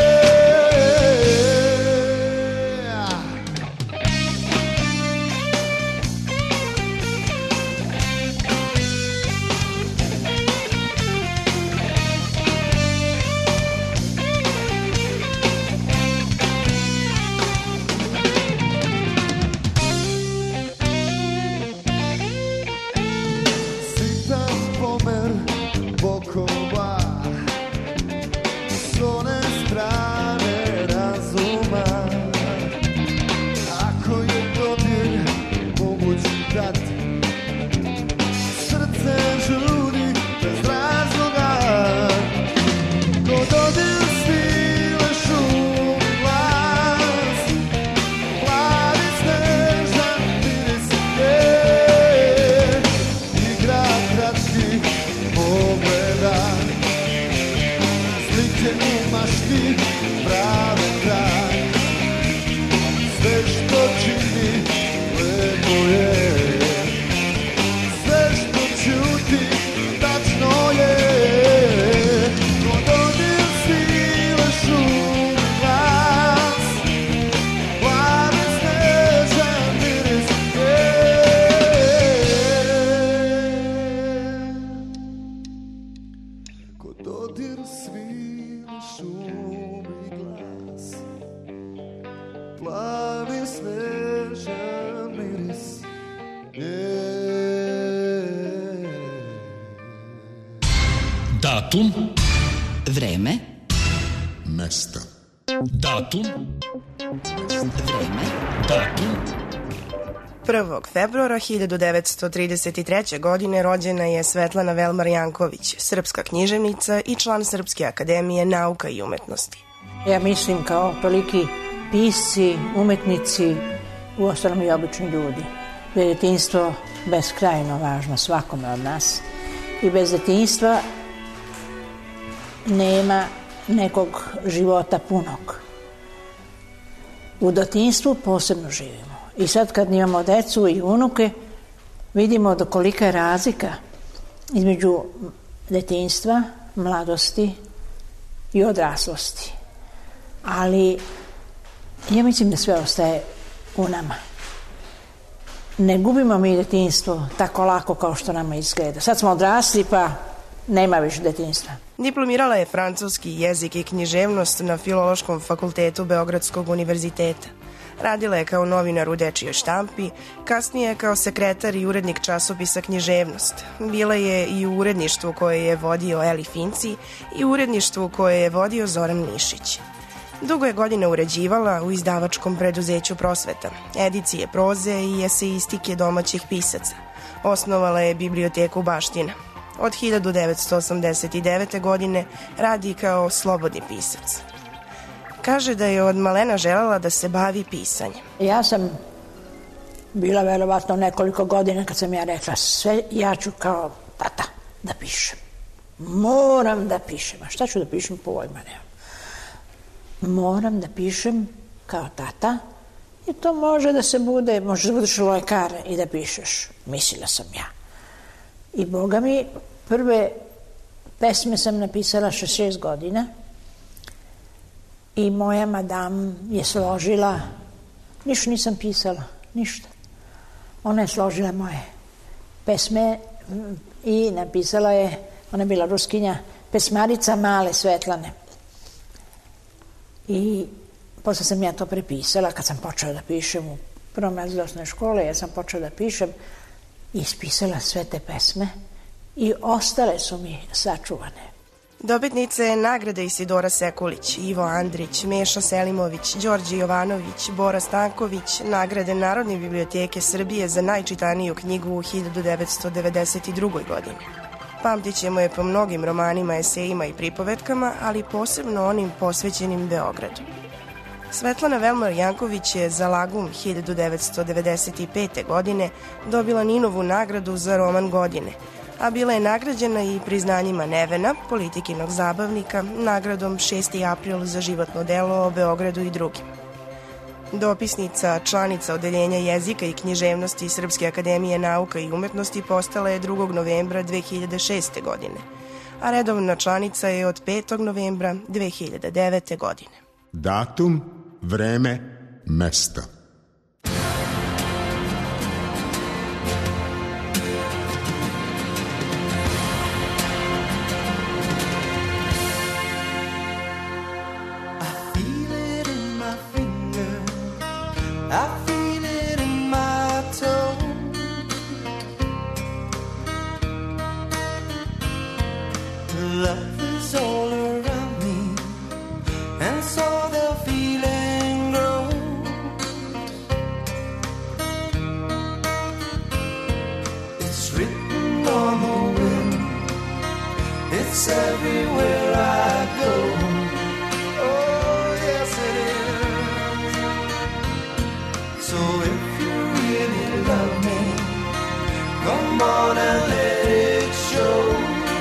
Sitan pomer bokova, s one strane razuma, ako je dodir moguć dat, srce žudi bez razloga, ko dodir svile šum i glas, plavi snežan miris je, igra kratkih pogleda, slike u mašti prave kraj, sve što čini lepo je, sve što ćuti tačno je, ko dodir svile šum i glas, plavi snežan miris je. Ko dodir svile šum i glas, plavi snežan miris je. Datum, Vreme, mesta. Datum, vreme, datum, prvog februara hiljadu devetsto trideset treće. godine rođena je Svetlana Velmar Janković, srpska književnica i član Srpske akademije nauka i umetnosti. Ja mislim kao toliki pisci, umetnici, uostalom i obični ljudi. Da je detinjstvo beskrajno važno svakome od nas i bez detinjstva nema nekog života punog. U detinjstvu posebno živimo. I sad kad imamo decu i unuke, vidimo do kolika je razlika između detinjstva, mladosti i odraslosti. Ali ja mislim da sve ostaje u nama. Ne gubimo mi detinjstvo tako lako kao što nama izgleda. Sad smo odrasli pa nema više detinjstva. Diplomirala je francuski jezik i književnost na Filološkom fakultetu Beogradskog univerziteta. Radila je kao novinar u dečijoj štampi, kasnije kao sekretar i urednik časopisa Književnost. Bila je i u uredništvu koje je vodio Eli Finci i uredništvu koje je vodio Zoran Mišić. Dugo je godina uređivala u izdavačkom preduzeću Prosveta, edicije proze i eseistike domaćih pisaca. Osnovala je biblioteku Baština. Od hiljadu devetsto osamdeset devete. godine radi kao slobodni pisac. Kaže da je od malena želela da se bavi pisanjem. Ja sam bila verovatno nekoliko godina kad sam ja rekla sve, ja ću kao tata da pišem. Moram da pišem. A šta ću da pišem, pojma nemam. Moram da pišem kao tata i to može da se bude, može da budeš lekar i da pišeš. Mislila sam ja. I Boga mi, prve pesme sam napisala šezdeset šest godina i moja madam je složila, ništa nisam pisala, ništa. Ona je složila moje pesme i napisala je, ona je bila Ruskinja, pesmarica Male Svetlane. I posle sam ja to prepisala, kad sam počela da pišem u prvom razredu osnovne škole, ja sam počela da pišem i ispisala sve te pesme i ostale su mi sačuvane. Dobitnice nagrade Isidora Sekulić, Ivo Andrić, Meša Selimović, Đorđe Jovanović, Bora Stanković, nagrade Narodne biblioteke Srbije za najčitaniju knjigu u hiljadu devetsto devedeset drugoj. godini. Pamtit ćemo je po mnogim romanima, esejima i pripovetkama, ali posebno onim posvećenim Beogradu. Svetlana Velmar Janković je za Lagum hiljadu devetsto devedeset pete. godine dobila Ninovu nagradu za roman godine, a bila je nagrađena i priznanjima Nevena, Politikinog zabavnika, nagradom šesti april za životno delo o Beogradu i drugim. Dopisnica, članica Odeljenja jezika i književnosti Srpske akademije nauka i umetnosti postala je drugog novembra dve hiljade šeste. godine, a redovna članica je od petog novembra dve hiljade devete. godine. Datum, vreme, mesto. I feel it in my toe. Love is all around me, and so the feeling grows. It's written on the wind, it's everywhere I go. Oh, yes it is. So if you really love me, come on and let it show.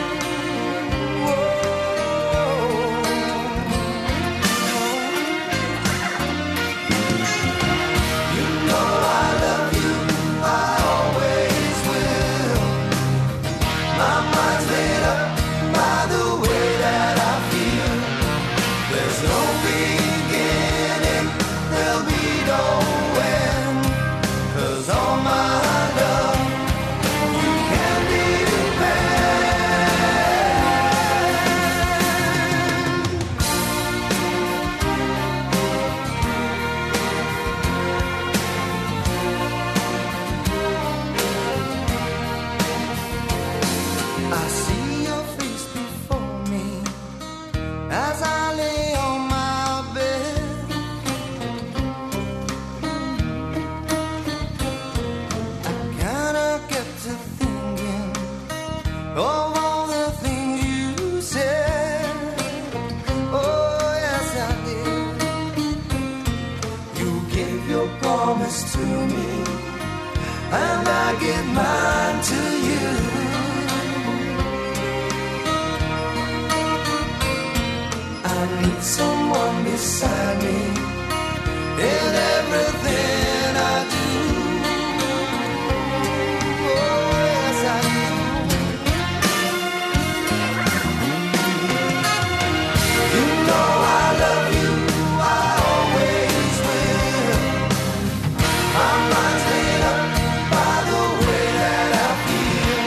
To me, and I give mine to you. I need someone beside me in everything I do. Oh, yes, I do. You know I love you, I always will. My mind's made up by the way that I feel.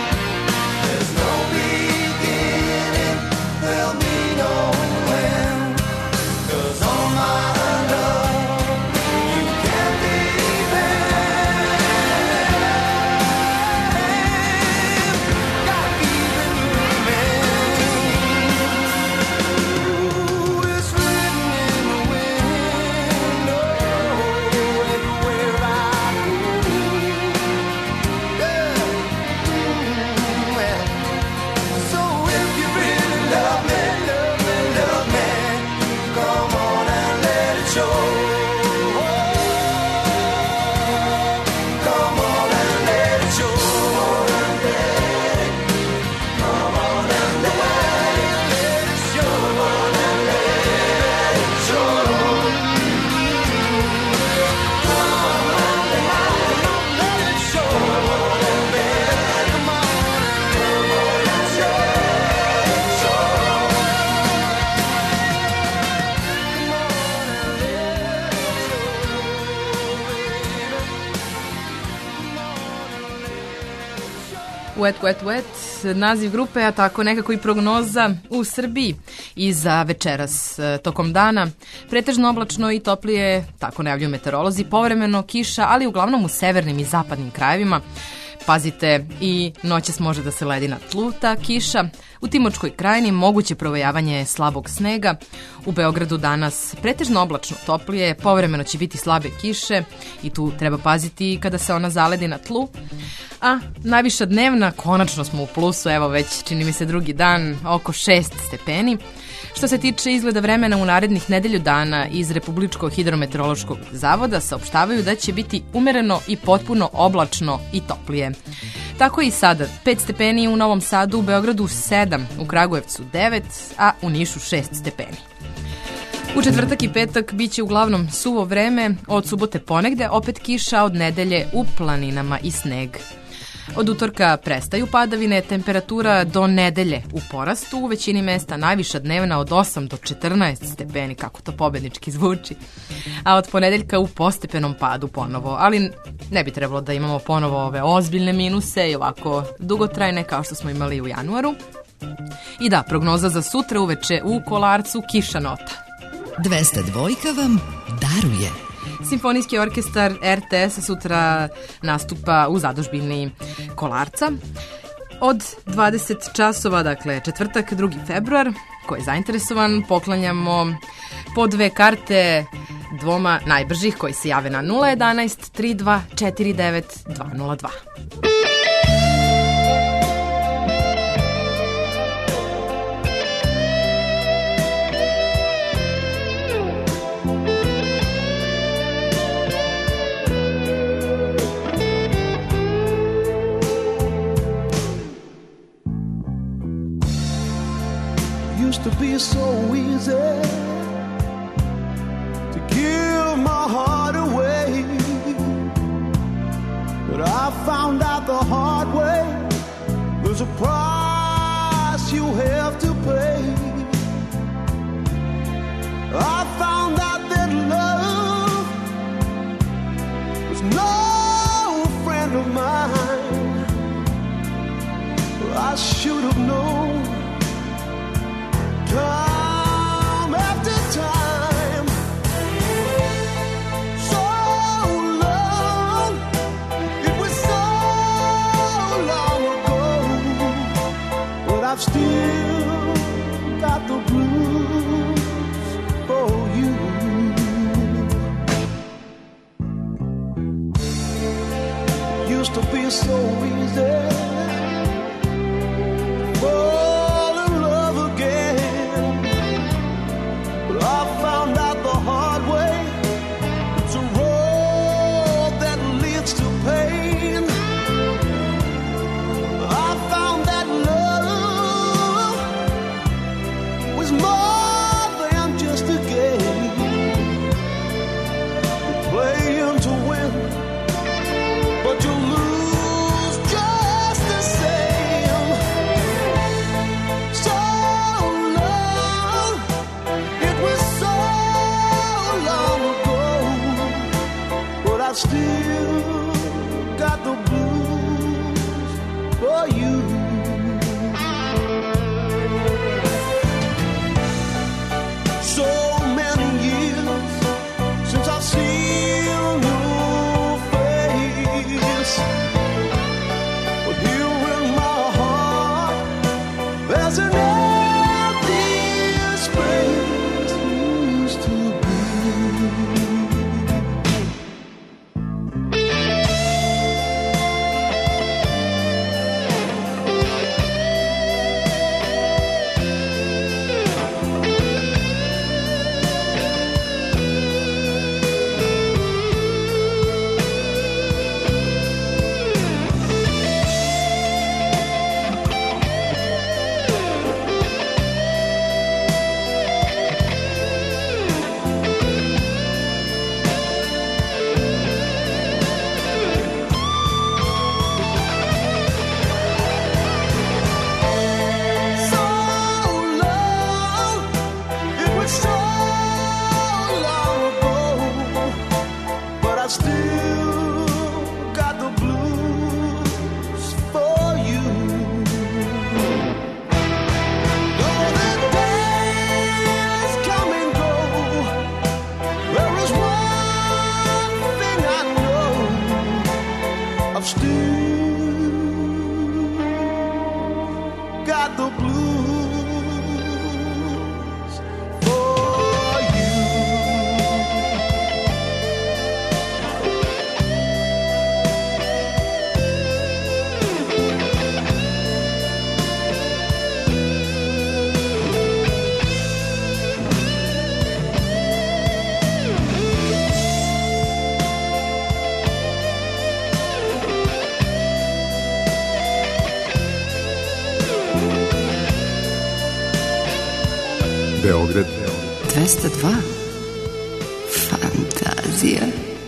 There's no beginning, there'll be no end, Wet, wet, wet, naziv grupe, a tako nekako i prognoza u Srbiji i za večeras tokom dana. Pretežno oblačno i toplije, tako najavljuju meteorolozi, povremeno kiša, ali uglavnom u severnim i zapadnim krajevima. Pazite, i noćas može da se ledi na tlu ta kiša. U Timočkoj krajini moguće provejavanje slabog snega. U Beogradu danas pretežno oblačno toplije, povremeno će biti slabe kiše i tu treba paziti kada se ona zaledi na tlu. A najviša dnevna, konačno smo u plusu, evo već čini mi se drugi dan, oko šest stepeni. Što se tiče izgleda vremena u narednih nedelju dana, iz Republičkog hidrometeorološkog zavoda saopštavaju da će biti umereno i potpuno oblačno i toplije. Tako i sada, pet stepeni u Novom Sadu, u Beogradu sedam, u Kragujevcu devet, a u Nišu šest stepeni. U četvrtak i petak biće uglavnom suvo vreme, od subote ponegde opet kiša, od nedelje u planinama i sneg. Od utorka prestaju padavine, temperatura do nedelje u porastu, u većini mesta najviša dnevna od osam do četrnaest stepeni, kako to pobednički zvuči. A od ponedeljka u postepenom padu ponovo, ali ne bi trebalo da imamo ponovo ove ozbiljne minuse i ovako dugotrajne kao što smo imali u januaru. I da, prognoza za sutra uveče u Kolarcu, kiša nota. dvesta dvojka vam daruje. Simfonijski orkestar R T S sutra nastupa u zadužbini Kolarca. Od dvadeset časova, dakle četvrtak, drugi februar, ko je zainteresovan, poklanjamo po dve karte dvoma najbržih koji se jave na nula jedanaest tri dva četiri devet dva nula dva. Used to be so easy to give my heart away, but I found out the hard way there's a price you have to pay. I found out that love was no friend of mine. I should have known time after time, so long, it was so long ago, but I've still got the blues for you. It used to be so easy. But you lose just Beograd dvesta dva. Fantazija.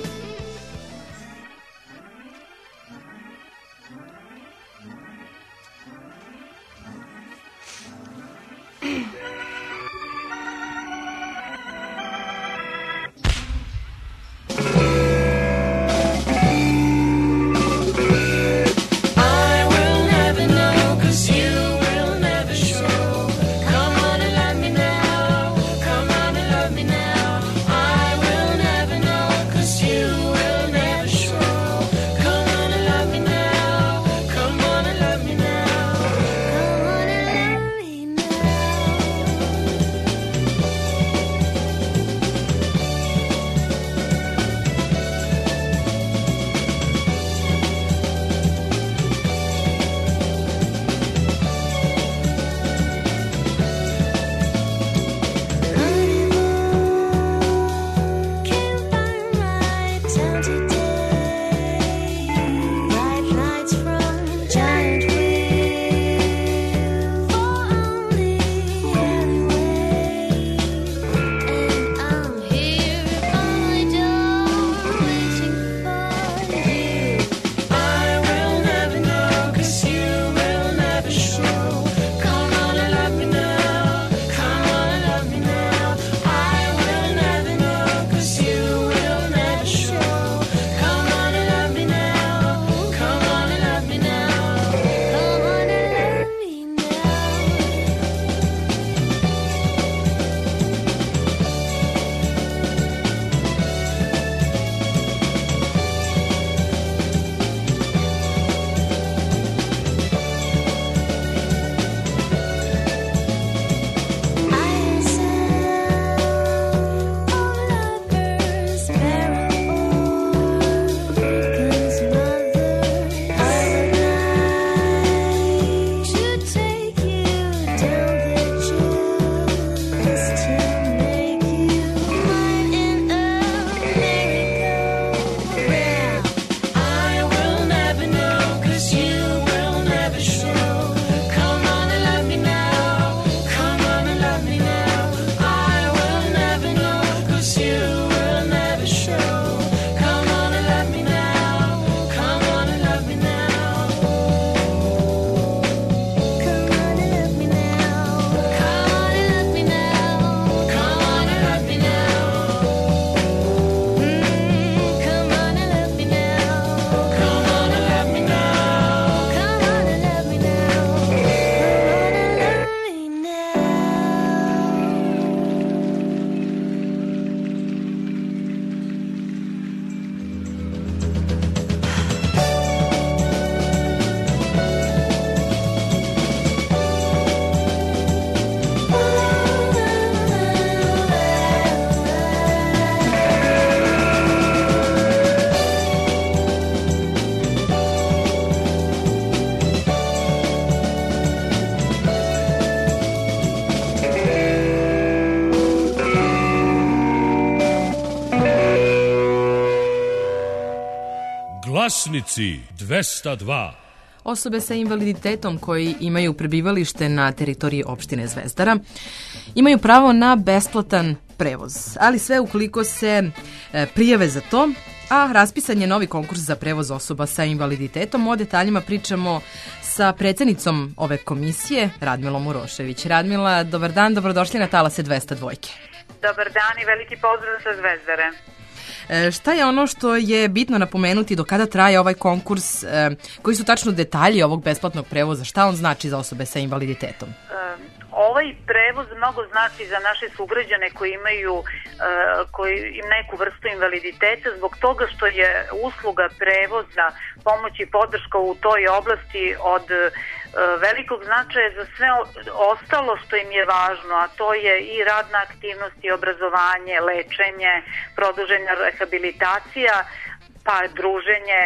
Glasnici dvesta dva. Osobe sa invaliditetom koji imaju prebivalište na teritoriji opštine Zvezdara imaju pravo na besplatan prevoz, ali sve ukoliko se e, prijave za to, a raspisan je novi konkurs za prevoz osoba sa invaliditetom. O detaljima pričamo sa predsednicom ove komisije, Radmilom Urošević. Radmila, dobar dan, dobrodošli na Talase dvesta dva. Dobar dan i veliki pozdrav sa Zvezdare. E, šta je ono što je bitno napomenuti, do kada traje ovaj konkurs, e, koji su tačno detalji ovog besplatnog prevoza, šta on znači za osobe sa invaliditetom? E, ovaj prevoz mnogo znači za naše sugrađane koji imaju e, koji im neku vrstu invaliditeta, zbog toga što je usluga prevoza, pomoć i podrška u toj oblasti od velikog značaja za sve ostalo što im je važno, a to je i radna aktivnost i obrazovanje, lečenje, produžena rehabilitacija, pa druženje,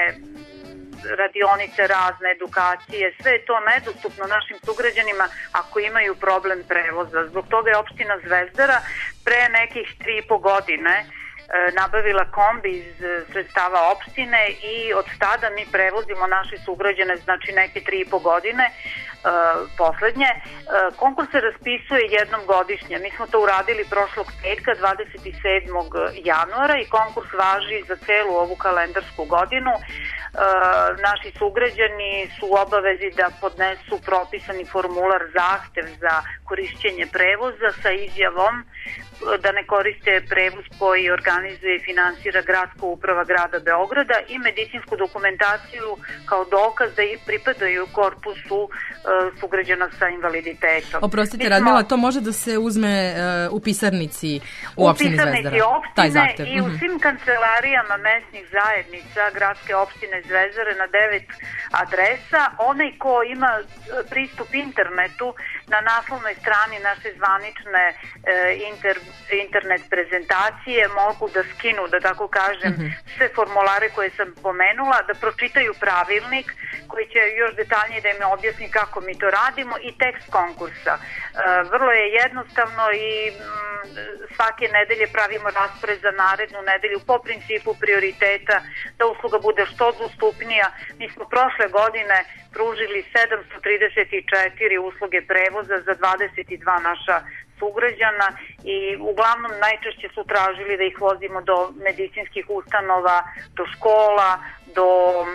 radionice razne, edukacije, sve je to nedostupno našim sugrađanima ako imaju problem prevoza. Zbog toga je opština Zvezdara pre nekih tri i po godine nabavila kombi iz sredstava opštine i od tada mi prevozimo naše sugrađane, znači neke tri i po godine poslednje. Konkurs se raspisuje jednom godišnje. Mi smo to uradili prošlog petka, dvadeset sedmog januara i konkurs važi za celu ovu kalendarsku godinu. Naši sugrađani su u obavezi da podnesu propisani formular zahtev za korišćenje prevoza sa izjavom da ne koriste prevoz koji organizuje i finansira Gradska uprava grada Beograda i medicinsku dokumentaciju kao dokaz da pripadaju korpusu uh, sugrađana sa invaliditetom. Oprostite, Radmila, to može da se uzme uh, u pisarnici u, u opštini Zvezdara? U pisarnici opštine i u svim kancelarijama mesnih zajednica Gradske opštine Zvezdare na devet adresa. Onaj ko ima pristup internetu, na naslovnoj strani naše zvanične uh, inter internet prezentacije mogu da skinu, da tako kažem, mm-hmm. sve formulare koje sam pomenula, da pročitaju pravilnik koji će još detaljnije da im objasni kako mi to radimo i tekst konkursa. E, vrlo je jednostavno i m, svake nedelje pravimo raspored za narednu nedelju po principu prioriteta da usluga bude što dostupnija. Mi smo prošle godine pružili sedamsto trideset četiri usluge prevoza za dvadeset dva naša sugrađana i uglavnom najčešće su tražili da ih vozimo do medicinskih ustanova, do škola, do e,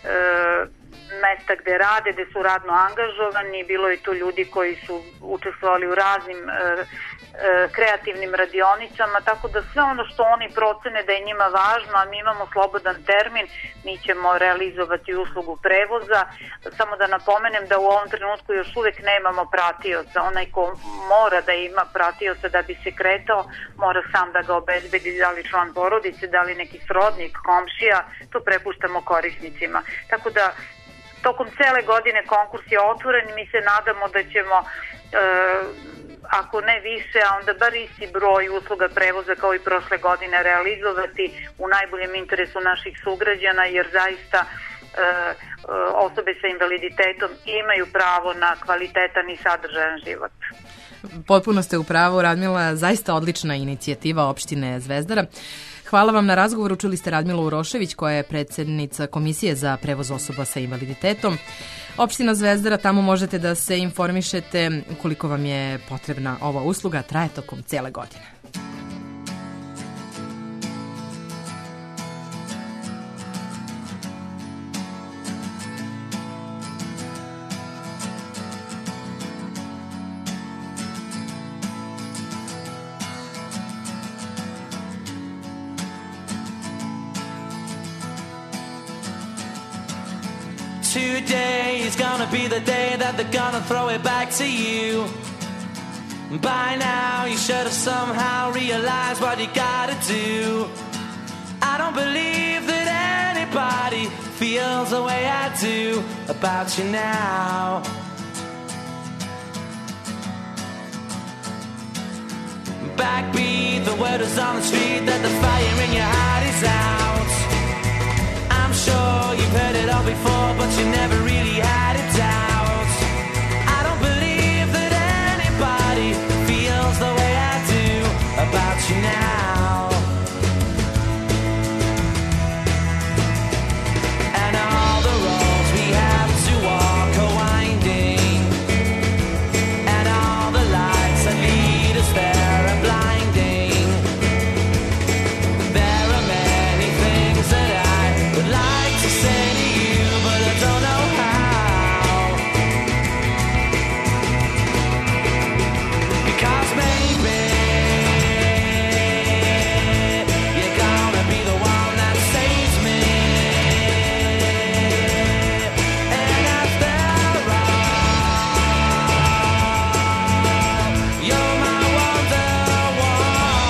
mesta gde rade, gde su radno angažovani. Bilo je tu ljudi koji su učestvovali u raznim e, kreativnim radionicama, tako da sve ono što oni procene da je njima važno, a mi imamo slobodan termin, mi ćemo realizovati uslugu prevoza. Samo da napomenem da u ovom trenutku još uvek nemamo pratioca. Onaj ko mora da ima pratioca da bi se kretao, mora sam da ga obezbedi, da li član porodice, da li neki srodnik, komšija, to prepuštamo korisnicima. Tako da tokom cele godine konkurs je otvoren i mi se nadamo da ćemo e, ako ne više, a onda bar isti broj usluga prevoza kao i prošle godine realizovati u najboljem interesu naših sugrađana, jer zaista e, osobe sa invaliditetom imaju pravo na kvalitetan i sadržajan život. Potpuno ste u pravu, Radmila, zaista odlična inicijativa opštine Zvezdara. Hvala vam na razgovoru. Čuli ste Radmilu Urošević, koja je predsednica Komisije za prevoz osoba sa invaliditetom. Opština Zvezdara, tamo možete da se informišete ukoliko vam je potrebna ova usluga, traje tokom cele godine. Today is gonna be the day that they're gonna throw it back to you. By now you should have somehow realized what you gotta do. I don't believe that anybody feels the way I do about you now. Backbeat, the word is on the street that the fire in your heart is out. I'm sure you've heard it all before, but you never really had a doubt. I don't believe that anybody feels the way I do about you now. And all the roads we have to walk are winding, and all the lights that lead us there are blinding. There are many things that I would like to say to you, but I don't know how. Because maybe you're gonna be the one that saves me. And after all, you're my wonderwall.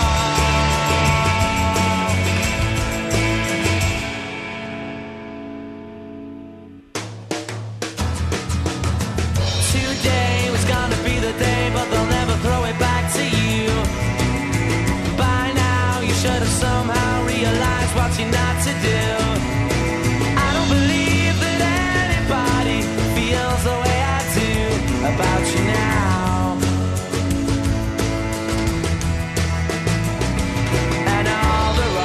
Today was gonna be the day, but they'll never throw it back to you. By now you should have somehow realized what you're not to do. I don't believe that anybody feels the way I do about you now. And all the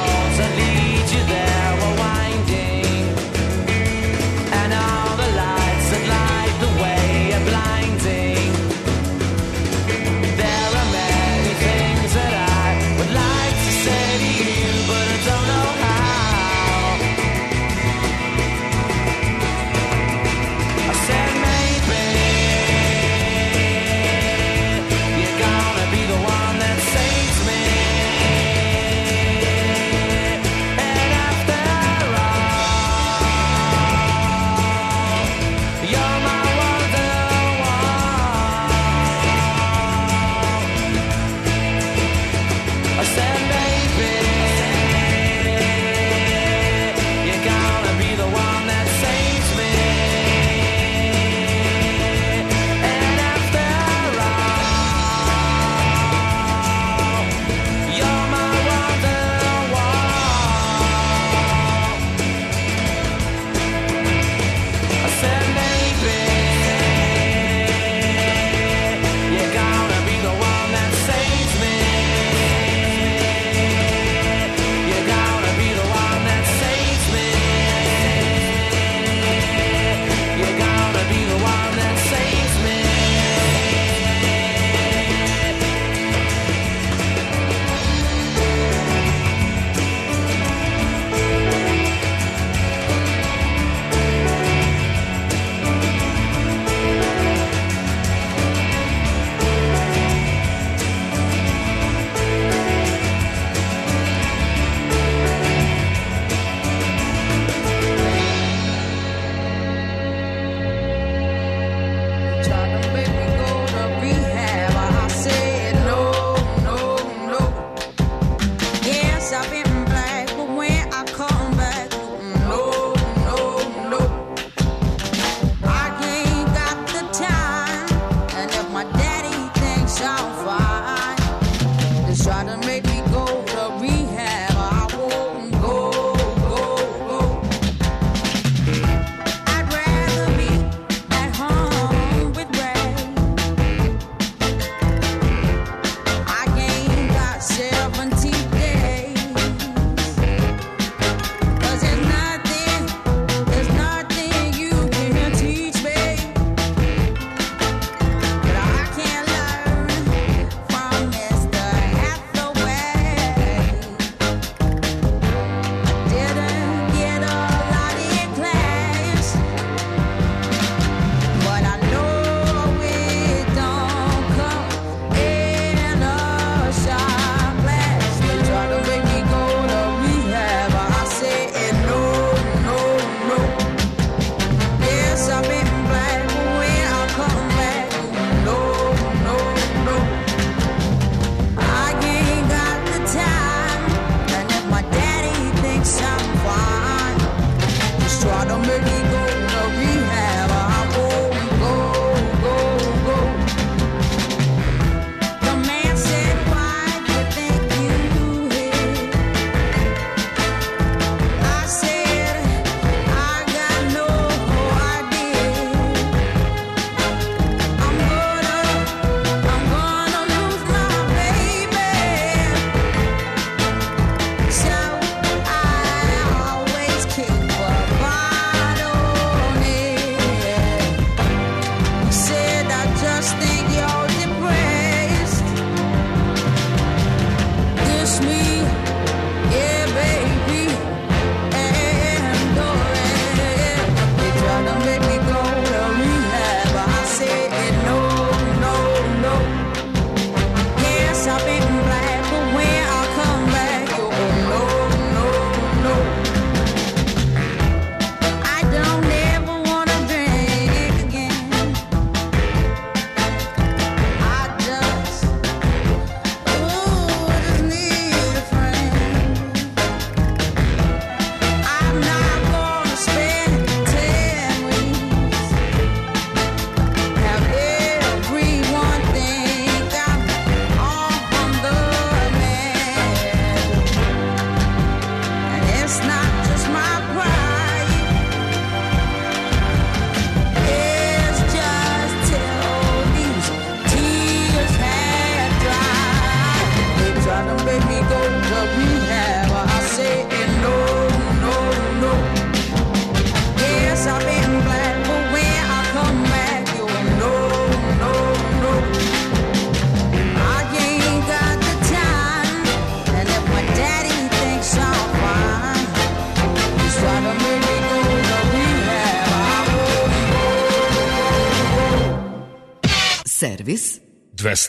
Servis dvesta.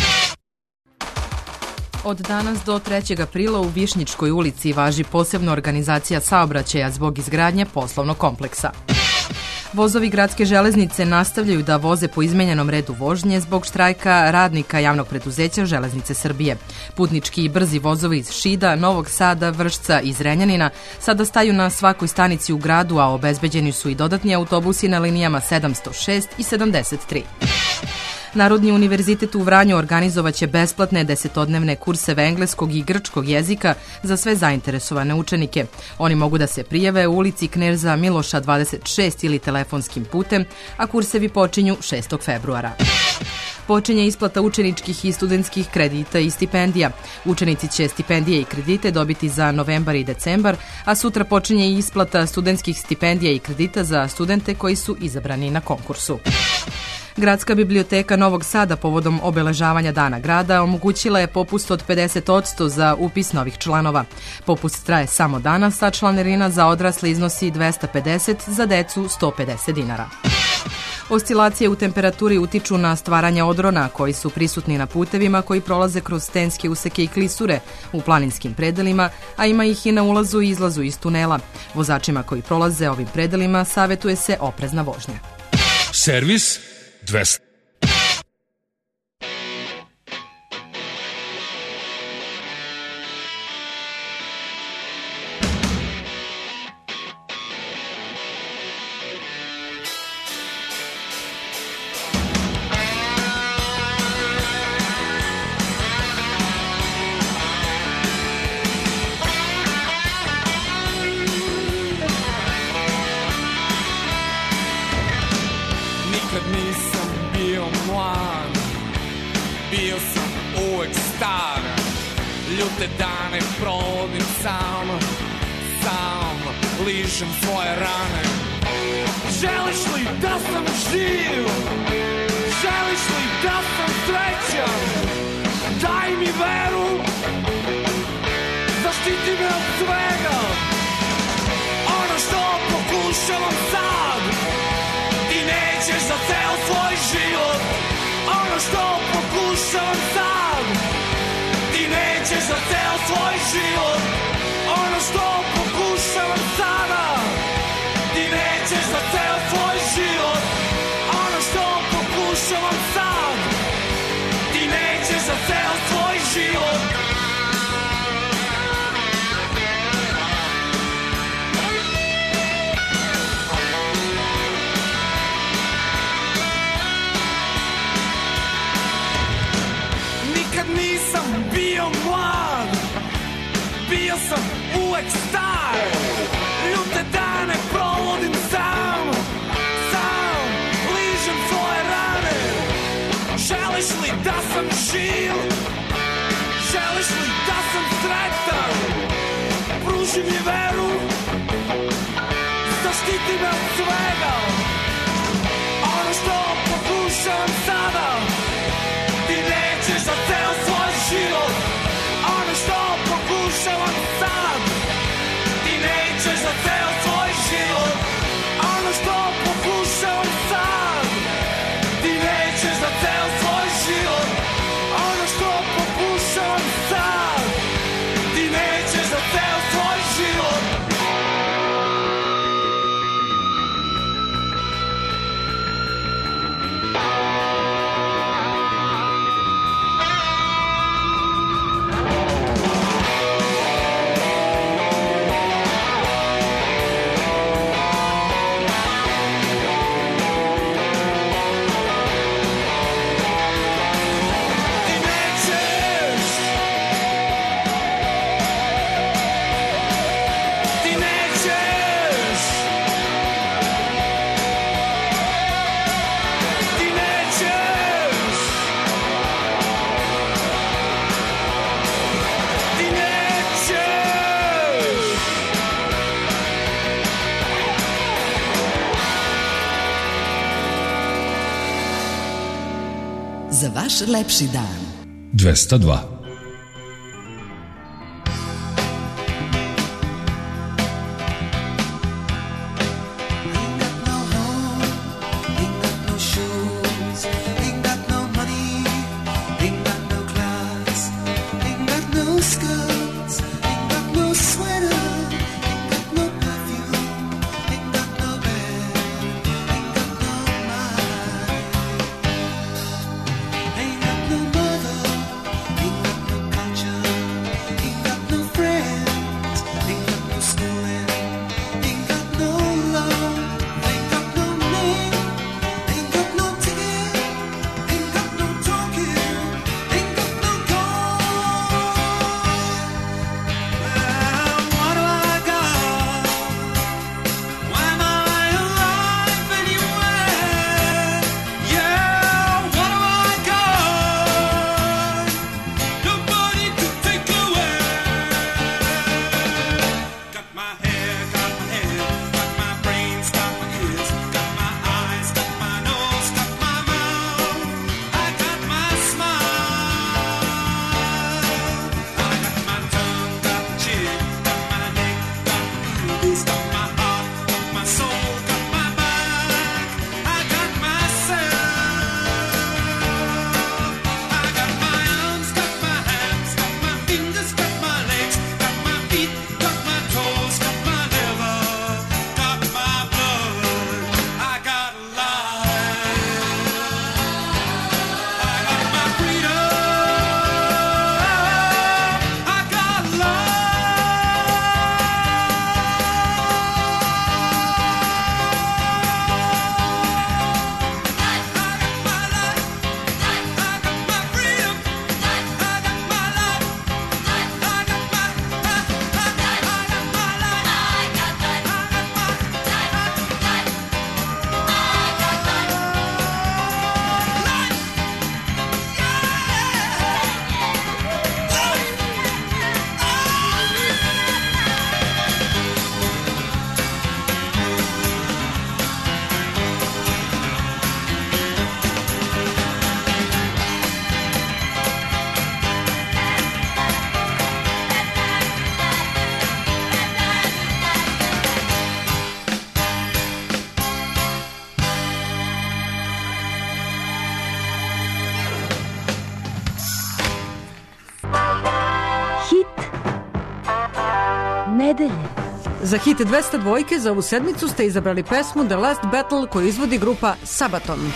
Od danas do trećeg aprila u Višnjičkoj ulici važi posebna organizacija saobraćaja zbog izgradnje poslovnog kompleksa. Vozovi gradske železnice nastavljaju da voze po izmenjenom redu vožnje zbog štrajka radnika javnog preduzeća Železnice Srbije. Putnički i brzi vozovi iz Šida, Novog Sada, Vršca i Zrenjanina sada staju na svakoj stanici u gradu, a obezbeđeni su i dodatni autobusi na linijama sedamsto šest i sedamdeset tri. Narodni univerzitet u Vranju organizovaće besplatne desetodnevne kurseve engleskog i grčkog jezika za sve zainteresovane učenike. Oni mogu da se prijave u ulici Kneza Miloša dvadeset šest ili telefonskim putem, a kursevi počinju šestog februara. Počinje isplata učeničkih i studentskih kredita i stipendija. Učenici će stipendije i kredite dobiti za novembar i decembar, a sutra počinje i isplata studentskih stipendija i kredita za studente koji su izabrani na konkursu. Gradska biblioteka Novog Sada povodom obeležavanja Dana grada omogućila je popust od pedeset posto za upis novih članova. Popust traje samo danas, a članarina za odrasle iznosi dvesta pedeset, za decu sto pedeset dinara. Oscilacije u temperaturi utiču na stvaranje odrona koji su prisutni na putevima koji prolaze kroz stenske useke i klisure u planinskim predelima, a ima ih i na ulazu i izlazu iz tunela. Vozačima koji prolaze ovim predelima savetuje se oprezna vožnja. Servis dvesta. Ljute dane provodim sam, sam ližem svoje rane. Želiš li da sam živ? Želiš li da sam srećan? Daj mi veru, zaštiti me od svega. Ono što pokušavam sad, ti nećeš za ceo svoj život. Ono što pokušavam sad, ti nećeš za ceo svoj život. Ono što pokušavam sada, ti nećeš za ceo svoj život. Ono što pokušavam sad, ti nećeš za ceo svoj život. Nikad nisam bio mlad, bio sam uvek star. Ljute dane provodim sam, sam ližem svoje rane. Želiš li da sam živ? Želiš li da sam sretan? Pruži mi veru, zaštiti me od svega. Ono što pokušavam sada, ti nećeš za ceo svoj život. Ono što pokušavam sad, ti nećeš za ceo svoj život. Ono što pokušavam sad, ti nećeš za ceo svoj život. Ono što pokušavam sad, ti nećeš za ceo svoj život. Za vaš lepši dan. dvesta dva. Ain't got no home, ain't got no shoes, ain't got no nedelje. Za hit dvesta dvojke za ovu sedmicu ste izabrali pesmu The Last Battle koju izvodi grupa Sabaton.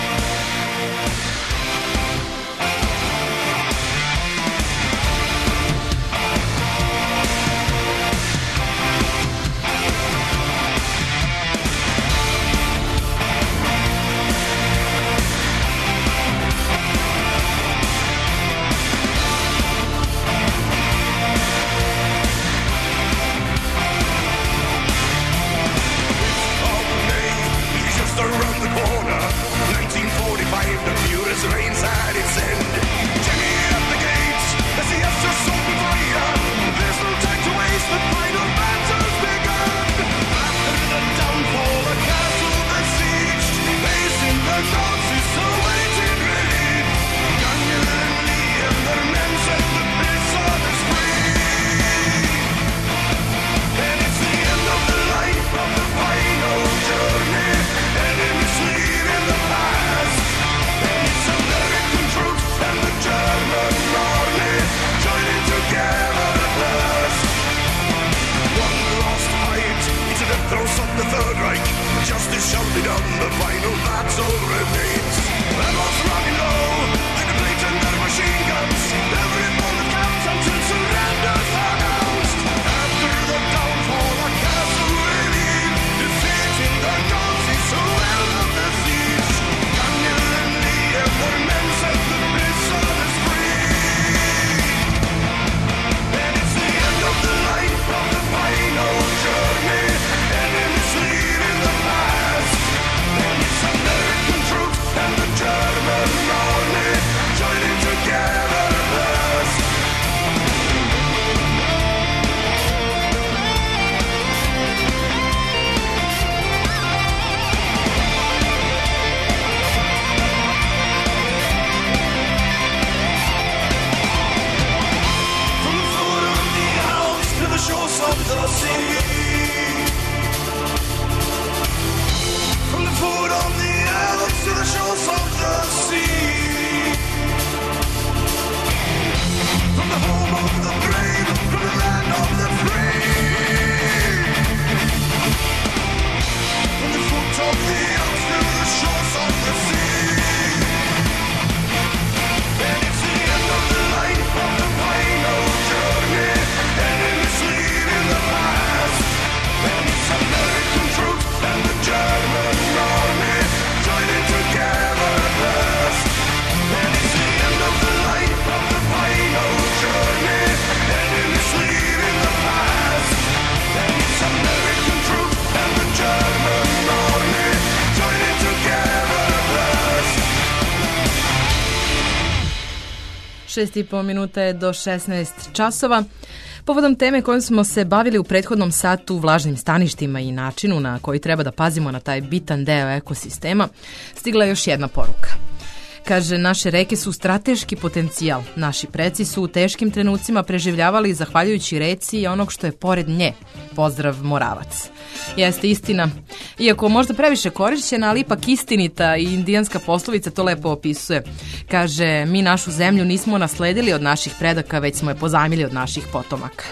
Šest i po minuta je do šesnaest časova. Povodom teme kojom smo se bavili u prethodnom satu, vlažnim staništima i načinu na koji treba da pazimo na taj bitan deo ekosistema, stigla je još jedna poruka. Kaže, naše reke su strateški potencijal. Naši preci su u teškim trenucima preživljavali zahvaljujući reci i onog što je pored nje. Pozdrav, Moravac. Jeste istina. Iako možda previše korišćena, ali ipak istinita i indijanska poslovica to lepo opisuje. Kaže, mi našu zemlju nismo nasledili od naših predaka, već smo je pozajmili od naših potomaka.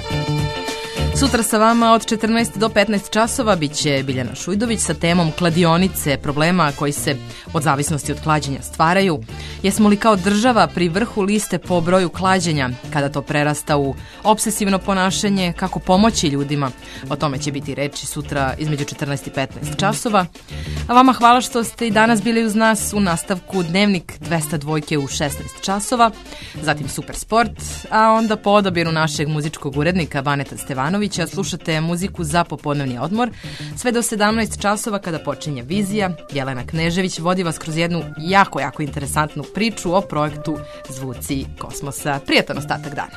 Sutra sa vama od četrnaest do petnaest časova biće Biljana Šujdović sa temom kladionice, problema koji se od zavisnosti od klađenja stvaraju. Jesmo li kao država pri vrhu liste po broju klađenja, kada to prerasta u obsesivno ponašanje, kako pomoći ljudima? O tome će biti reči sutra između četrnaest i petnaest časova. A vama hvala što ste i danas bili uz nas u nastavku Dnevnik dvesta dvojke u šesnaest časova, zatim Super sport, a onda po odabiru našeg muzičkog urednika Baneta Stevanovića slušate muziku za popodnevni odmor sve do sedamnaest časova kada počinje Vizija. Jelena Knežević vodi vas kroz jednu jako, jako interesantnu priču o projektu Zvuci kosmosa. Prijatan ostatak dana.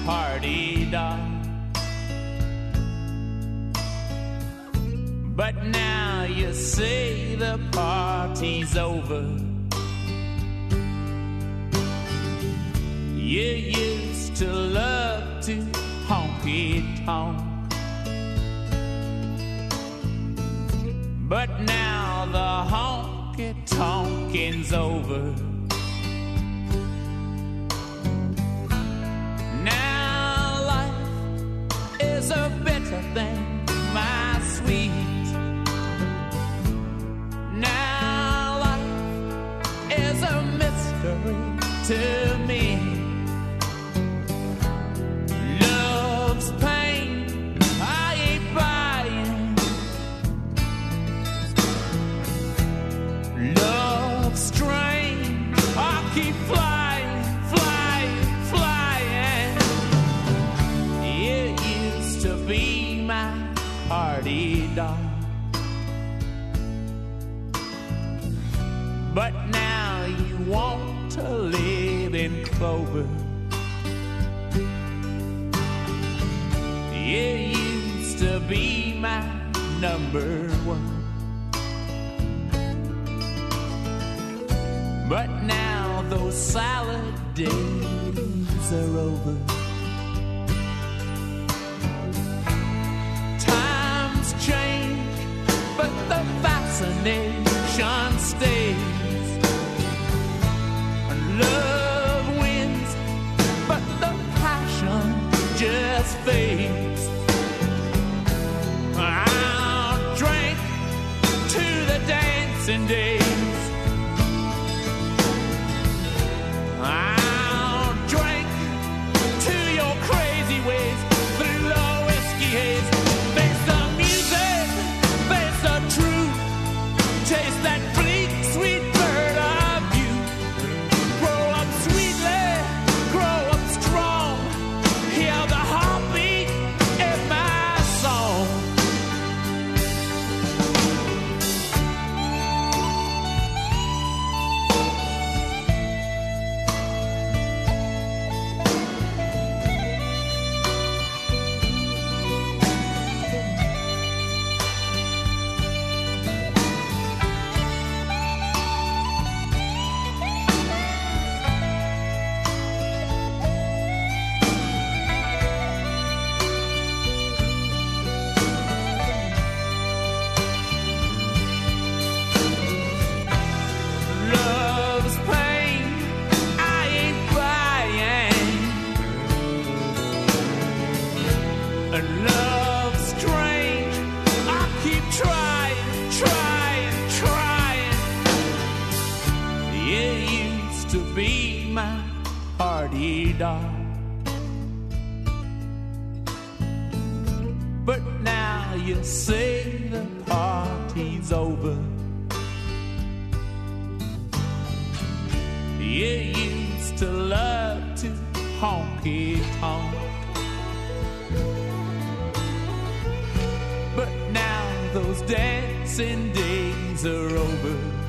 party doll. But now you say the party's over. You used to love to honky-tonk, but now the honky-tonking's over. Now life is a better thing, my sweet. Now life is a mystery to me. Love's pain, I ain't buying. Love's strain, I keep flying, flying, flying. It used to be my party doll, but now you want to live in clover. It used to be my number one, but now those salad days are over. Times change, but the fascination stays. Love wins, but the passion just fades. I'll drink to the dancing days. I'll drink to your crazy ways through the whiskey haze. Face the music, face the truth. Taste that bleak, sweet bird of you. Grow up sweetly, grow up strong. Hear the heartbeat in my song. Love's pain, I ain't buying. And love's strange, I keep trying, trying, trying. It used to be my party doll, but now you say the party's over. You used to love to honky-tonk, but now those dancing days are over.